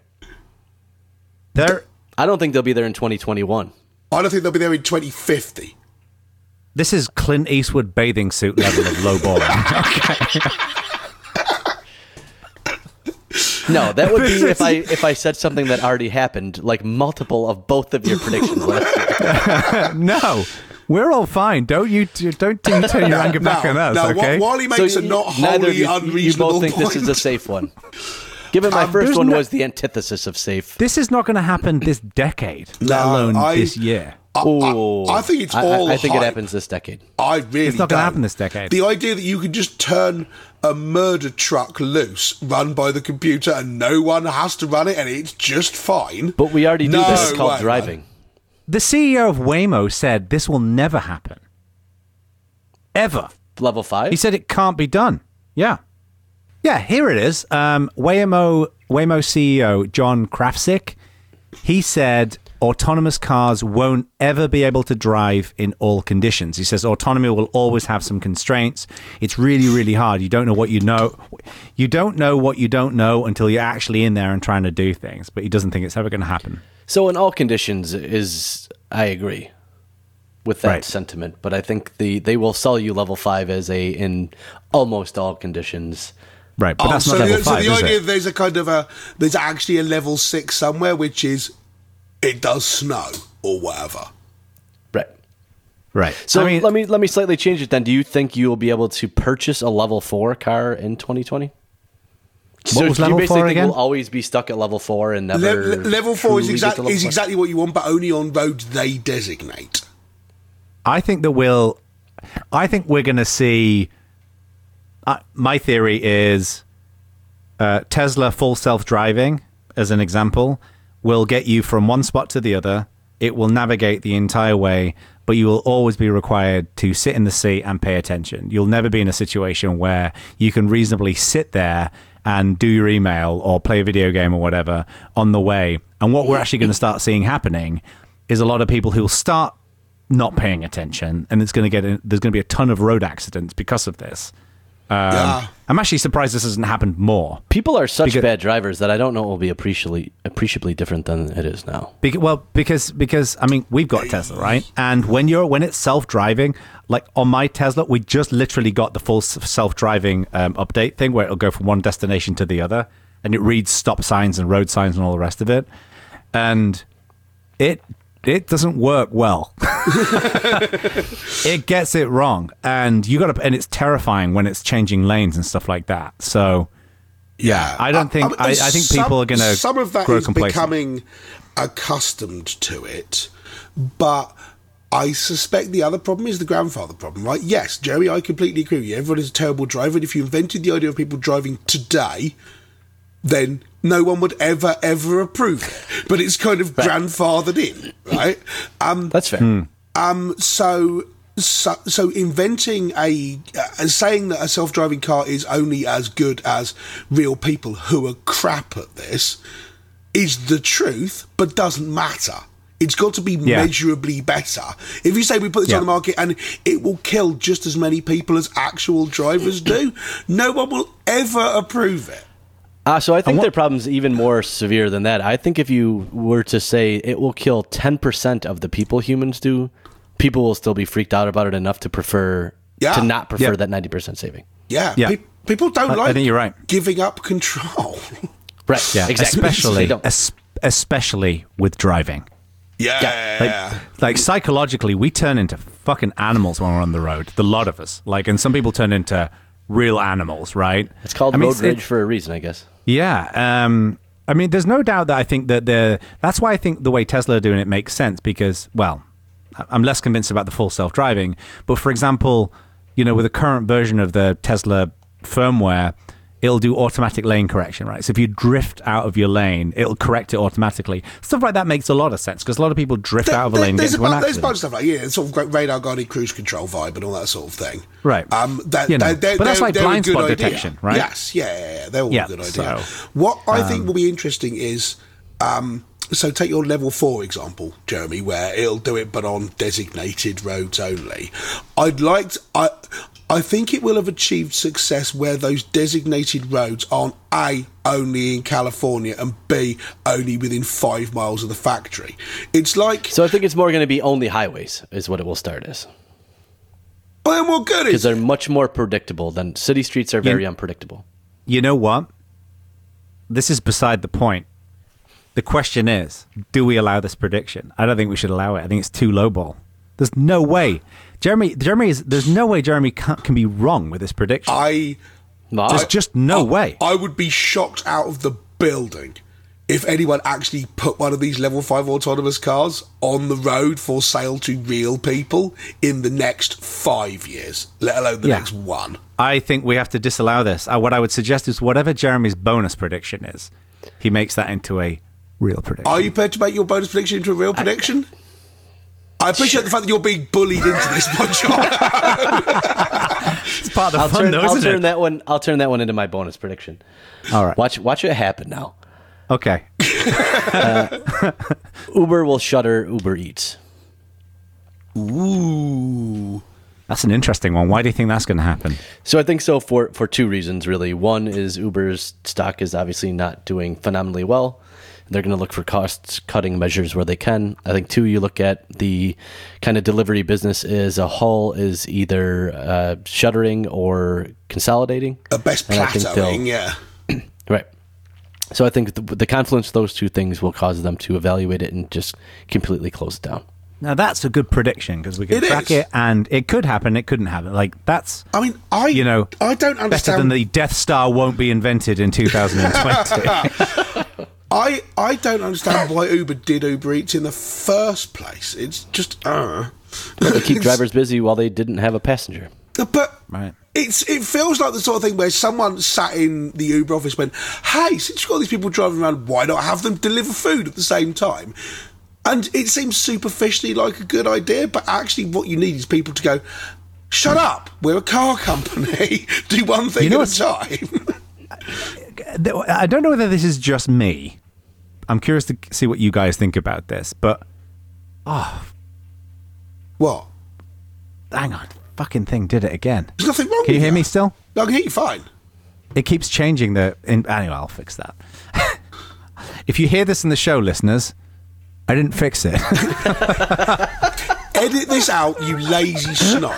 I don't think they'll be there in 2021. I don't think they'll be there in 2050. This is Clint Eastwood bathing suit level of lowballing. No, that would be if I said something that already happened, like multiple of both of your predictions last year. No, we're all fine. Don't you turn your anger back on us, okay? While he makes a not wholly unreasonable you both think point. this is a safe one. Given my first one was the antithesis of safe. This is not going to happen this decade, let alone this year. I think it's all I think hype. it happens this decade. I really It's not going to happen this decade. The idea that you could just turn a murder truck loose, run by the computer, and no one has to run it, and it's just fine. But we already do this. It's called driving. Man. The CEO of Waymo said this will never happen. Ever. Level 5? He said it can't be done. Yeah. Yeah, here it is. Waymo CEO John Krafcik, he said autonomous cars won't ever be able to drive in all conditions. He says autonomy will always have some constraints. It's really, really hard. You don't know what you know. You don't know what you don't know until you're actually in there and trying to do things. But he doesn't think it's ever going to happen. So in all conditions I agree. with that Right. sentiment, but I think they will sell you level 5 as in almost all conditions. Right, but that's not so level the 5, is idea it? there's actually a level 6 somewhere, which is it does snow or whatever. Right. Right. So I mean, let me slightly change it then. Do you think you will be able to purchase a level 4 car in 2020? What was do you level basically 4 think again? we'll always be stuck at level 4 and never Level 4 is truly get to level 5? exactly what you want, but only on roads they designate. I think we're going to see. My theory is Tesla full self-driving, as an example, will get you from one spot to the other. It will navigate the entire way, but you will always be required to sit in the seat and pay attention. You'll never be in a situation where you can reasonably sit there and do your email or play a video game or whatever on the way. And what we're actually going to start seeing happening is a lot of people who will start not paying attention, and there's going to be a ton of road accidents because of this. Yeah. I'm actually surprised this hasn't happened more. People are such bad drivers that I don't know it will be appreciably different than it is now. Because I mean, we've got a Tesla, right? And when it's self-driving, like on my Tesla, we just literally got the full self-driving update thing where it'll go from one destination to the other, and it reads stop signs and road signs and all the rest of it, and it doesn't work well. It gets it wrong, and and it's terrifying when it's changing lanes and stuff like that. So, yeah, I don't think I think people are going to some of that grow is complacent. becoming accustomed to it, but I suspect the other problem is the grandfather problem, right? Yes, Jeremy, I completely agree with you. Everyone is a terrible driver, and if you invented the idea of people driving today, then no one would ever approve it. But it's kind of grandfathered in, right? That's fair. So inventing saying that a self-driving car is only as good as real people who are crap at this is the truth, but doesn't matter. It's got to be measurably better. If you say we put this on the market and it will kill just as many people as actual drivers do, no one will ever approve it. So I think their problem's even more severe than that. I think if you were to say it will kill 10% of the people humans do, people will still be freaked out about it enough to not prefer that 90% saving. Yeah. People don't like I think you're right. giving up control. Right. Yeah, Exactly. especially with driving. Like psychologically, we turn into fucking animals when we're on the road. The lot of us. And some people turn into real animals, right? It's called road rage for a reason, I guess. Yeah. I mean, there's no doubt that I think that that's why I think the way Tesla are doing it makes sense because, well, I'm less convinced about the full self-driving. But for example, with the current version of the Tesla firmware, it'll do automatic lane correction, right? So if you drift out of your lane, it'll correct it automatically. Stuff like that makes a lot of sense because a lot of people drift out of a lane. There's a bunch of stuff it's sort of radar guided cruise control vibe and all that sort of thing. Right. But that's like blind spot detection, right? Yes, they're all a good idea. So, what I think will be interesting is, so take your level 4 example, Jeremy, where it'll do it but on designated roads only. I think it will have achieved success where those designated roads aren't A, only in California, and B, only within 5 miles of the factory. It's like... So I think it's more going to be only highways is what it will start as. Well, then what good is it? Because they're much more predictable than city streets are very unpredictable. You know what? This is beside the point. The question is, do we allow this prediction? I don't think we should allow it. I think it's too lowball. There's no way. There's no way Jeremy can be wrong with this prediction. There's just no way. I would be shocked out of the building if anyone actually put one of these level 5 autonomous cars on the road for sale to real people in the next 5 years, let alone the next one. I think we have to disallow this. What I would suggest is whatever Jeremy's bonus prediction is, he makes that into a real prediction. Are you prepared to make your bonus prediction into a real prediction? I appreciate the fact that you're being bullied into this, John. It's part of the fun, though, isn't it? I'll turn that one into my bonus prediction. All right. Watch it happen now. Okay. Uber will shutter Uber Eats. Ooh. That's an interesting one. Why do you think that's going to happen? So I think so for two reasons, really. One is Uber's stock is obviously not doing phenomenally well. They're going to look for cost-cutting measures where they can. I think, two, you look at the kind of delivery business as a whole is either shuttering or consolidating. At best plateauing, yeah. Right. So I think the confluence of those two things will cause them to evaluate it and just completely close it down. Now, that's a good prediction because we can track it, and it could happen, it couldn't happen. Like, that's, I mean, I don't understand. Better than the Death Star won't be invented in 2020. I don't understand why Uber did Uber Eats in the first place. It's just, They keep drivers busy while they didn't have a passenger. But right. It feels like the sort of thing where someone sat in the Uber office and went, hey, since you've got these people driving around, why not have them deliver food at the same time? And it seems superficially like a good idea, but actually what you need is people to go, shut up, we're a car company, do one thing at a time. I don't know whether this is just me. I'm curious to see what you guys think about this, but... What? Hang on. Fucking thing did it again. There's nothing wrong with Can you hear me still? I can hear you fine. It keeps changing anyway, I'll fix that. If you hear this in the show, listeners, I didn't fix it. Edit this out, you lazy snot.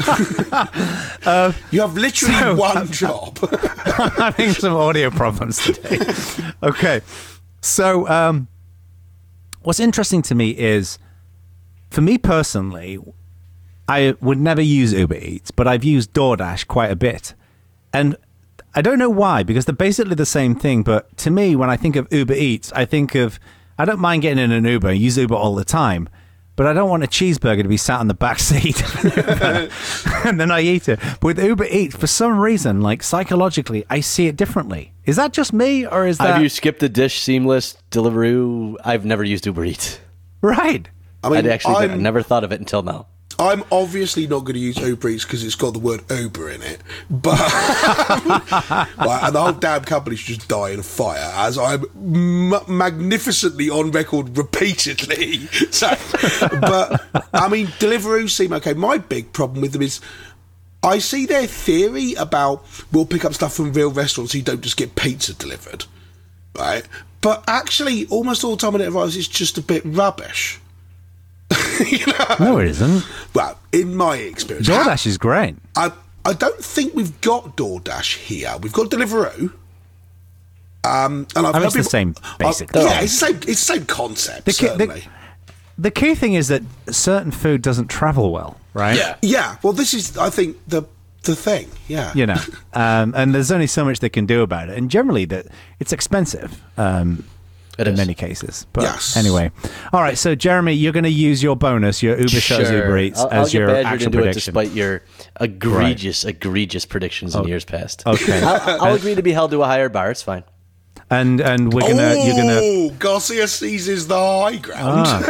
You have literally one job. I'm having some audio problems today. Okay. So, what's interesting to me is, for me personally, I would never use Uber Eats, but I've used DoorDash quite a bit. And I don't know why, because they're basically the same thing. But to me, when I think of Uber Eats, I don't mind getting in an Uber. I use Uber all the time. But I don't want a cheeseburger to be sat on the back seat and then I eat it. But with Uber Eats, for some reason, like psychologically, I see it differently. Is that just me, or is that... Have you skipped the Dish, Seamless, Deliveroo? I've never used Uber Eats. Right. I mean, I never thought of it until now. I'm obviously not going to use Uber Eats because it's got the word Uber in it. But right, and the whole damn company should just die in a fire, as I'm magnificently on record repeatedly. So, but I mean, Deliveroo seem okay. My big problem with them is I see their theory about we'll pick up stuff from real restaurants so you don't just get pizza delivered, right? But actually, almost all the time when it arrives, it's just a bit rubbish. You know? No, it isn't. Well, in my experience, DoorDash is great. I don't think we've got DoorDash here. We've got Deliveroo. And it's the same basic thing. Yeah, it's the same concept. The key thing is that certain food doesn't travel well, right? Yeah. Well, this is, I think, the thing. Yeah. You know, and there's only so much they can do about it, and generally that it's expensive. In many cases. But yes. Anyway. All right, so Jeremy, you're going to use your bonus, your Uber Shows Uber Eats, as your actual into prediction. It despite your egregious predictions in years past. Okay. I'll agree to be held to a higher bar. It's fine. And you're gonna Garcia seizes the high ground.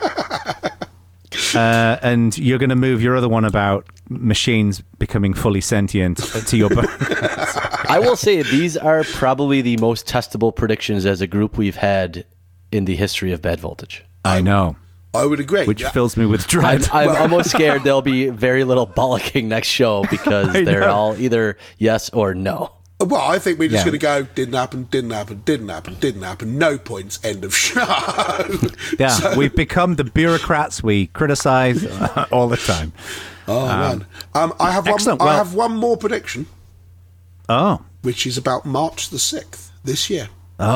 And you're gonna move your other one about machines becoming fully sentient to your bonus. I will say these are probably the most testable predictions as a group we've had in the history of Bad Voltage. I know. I would agree. Which fills me with dread. I'm almost scared there'll be very little bollocking next show because they're all either yes or no. Well, I think we're just going to go, didn't happen, no points, end of show. Yeah, so, we've become the bureaucrats we criticize all the time. Oh, man. I have one more prediction. Oh. Which is about March the 6th this year.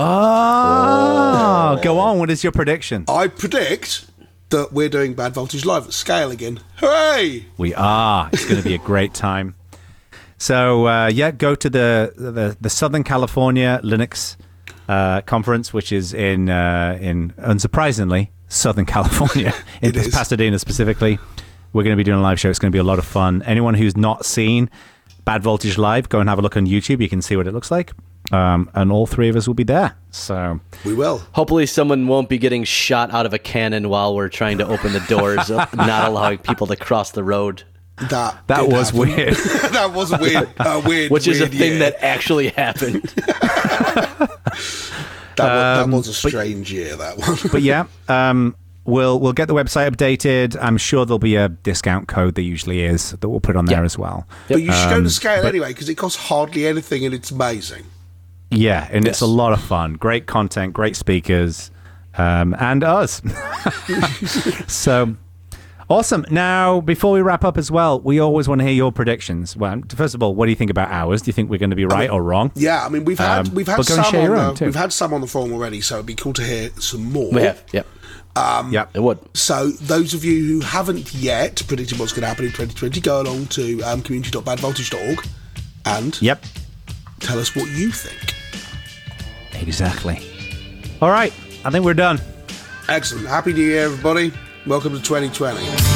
Oh. Go on, what is your prediction? I predict that we're doing Bad Voltage Live at scale again. Hooray! We are. It's going to be a great time. So, go to the Southern California Linux conference, which is in unsurprisingly, Southern California, in Pasadena specifically. We're going to be doing a live show. It's going to be a lot of fun. Anyone who's not seen Bad Voltage Live, go and have a look on YouTube. You can see what it looks like. And all three of us will be there. So we will. Hopefully someone won't be getting shot out of a cannon while we're trying to open the doors, not allowing people to cross the road. That was weird. That was weird. Which is a thing that actually happened. That was a strange year, that one. But yeah, we'll get the website updated. I'm sure there'll be a discount code, there usually is, that we'll put on there as well. But you should go to Scale anyway, because it costs hardly anything and it's amazing. Yeah, and it's a lot of fun. Great content, great speakers, and us. So, awesome. Now, before we wrap up as well, we always want to hear your predictions. Well, first of all, what do you think about ours? Do you think we're going to be right or wrong? Yeah, I mean, we've had some on the forum already, so it'd be cool to hear some more. We have, yep. Yep. It would. So, those of you who haven't yet predicted what's going to happen in 2020, go along to community.badvoltage.org and tell us what you think. Exactly. All right. I think we're done. Excellent. Happy New Year, everybody. Welcome to 2020.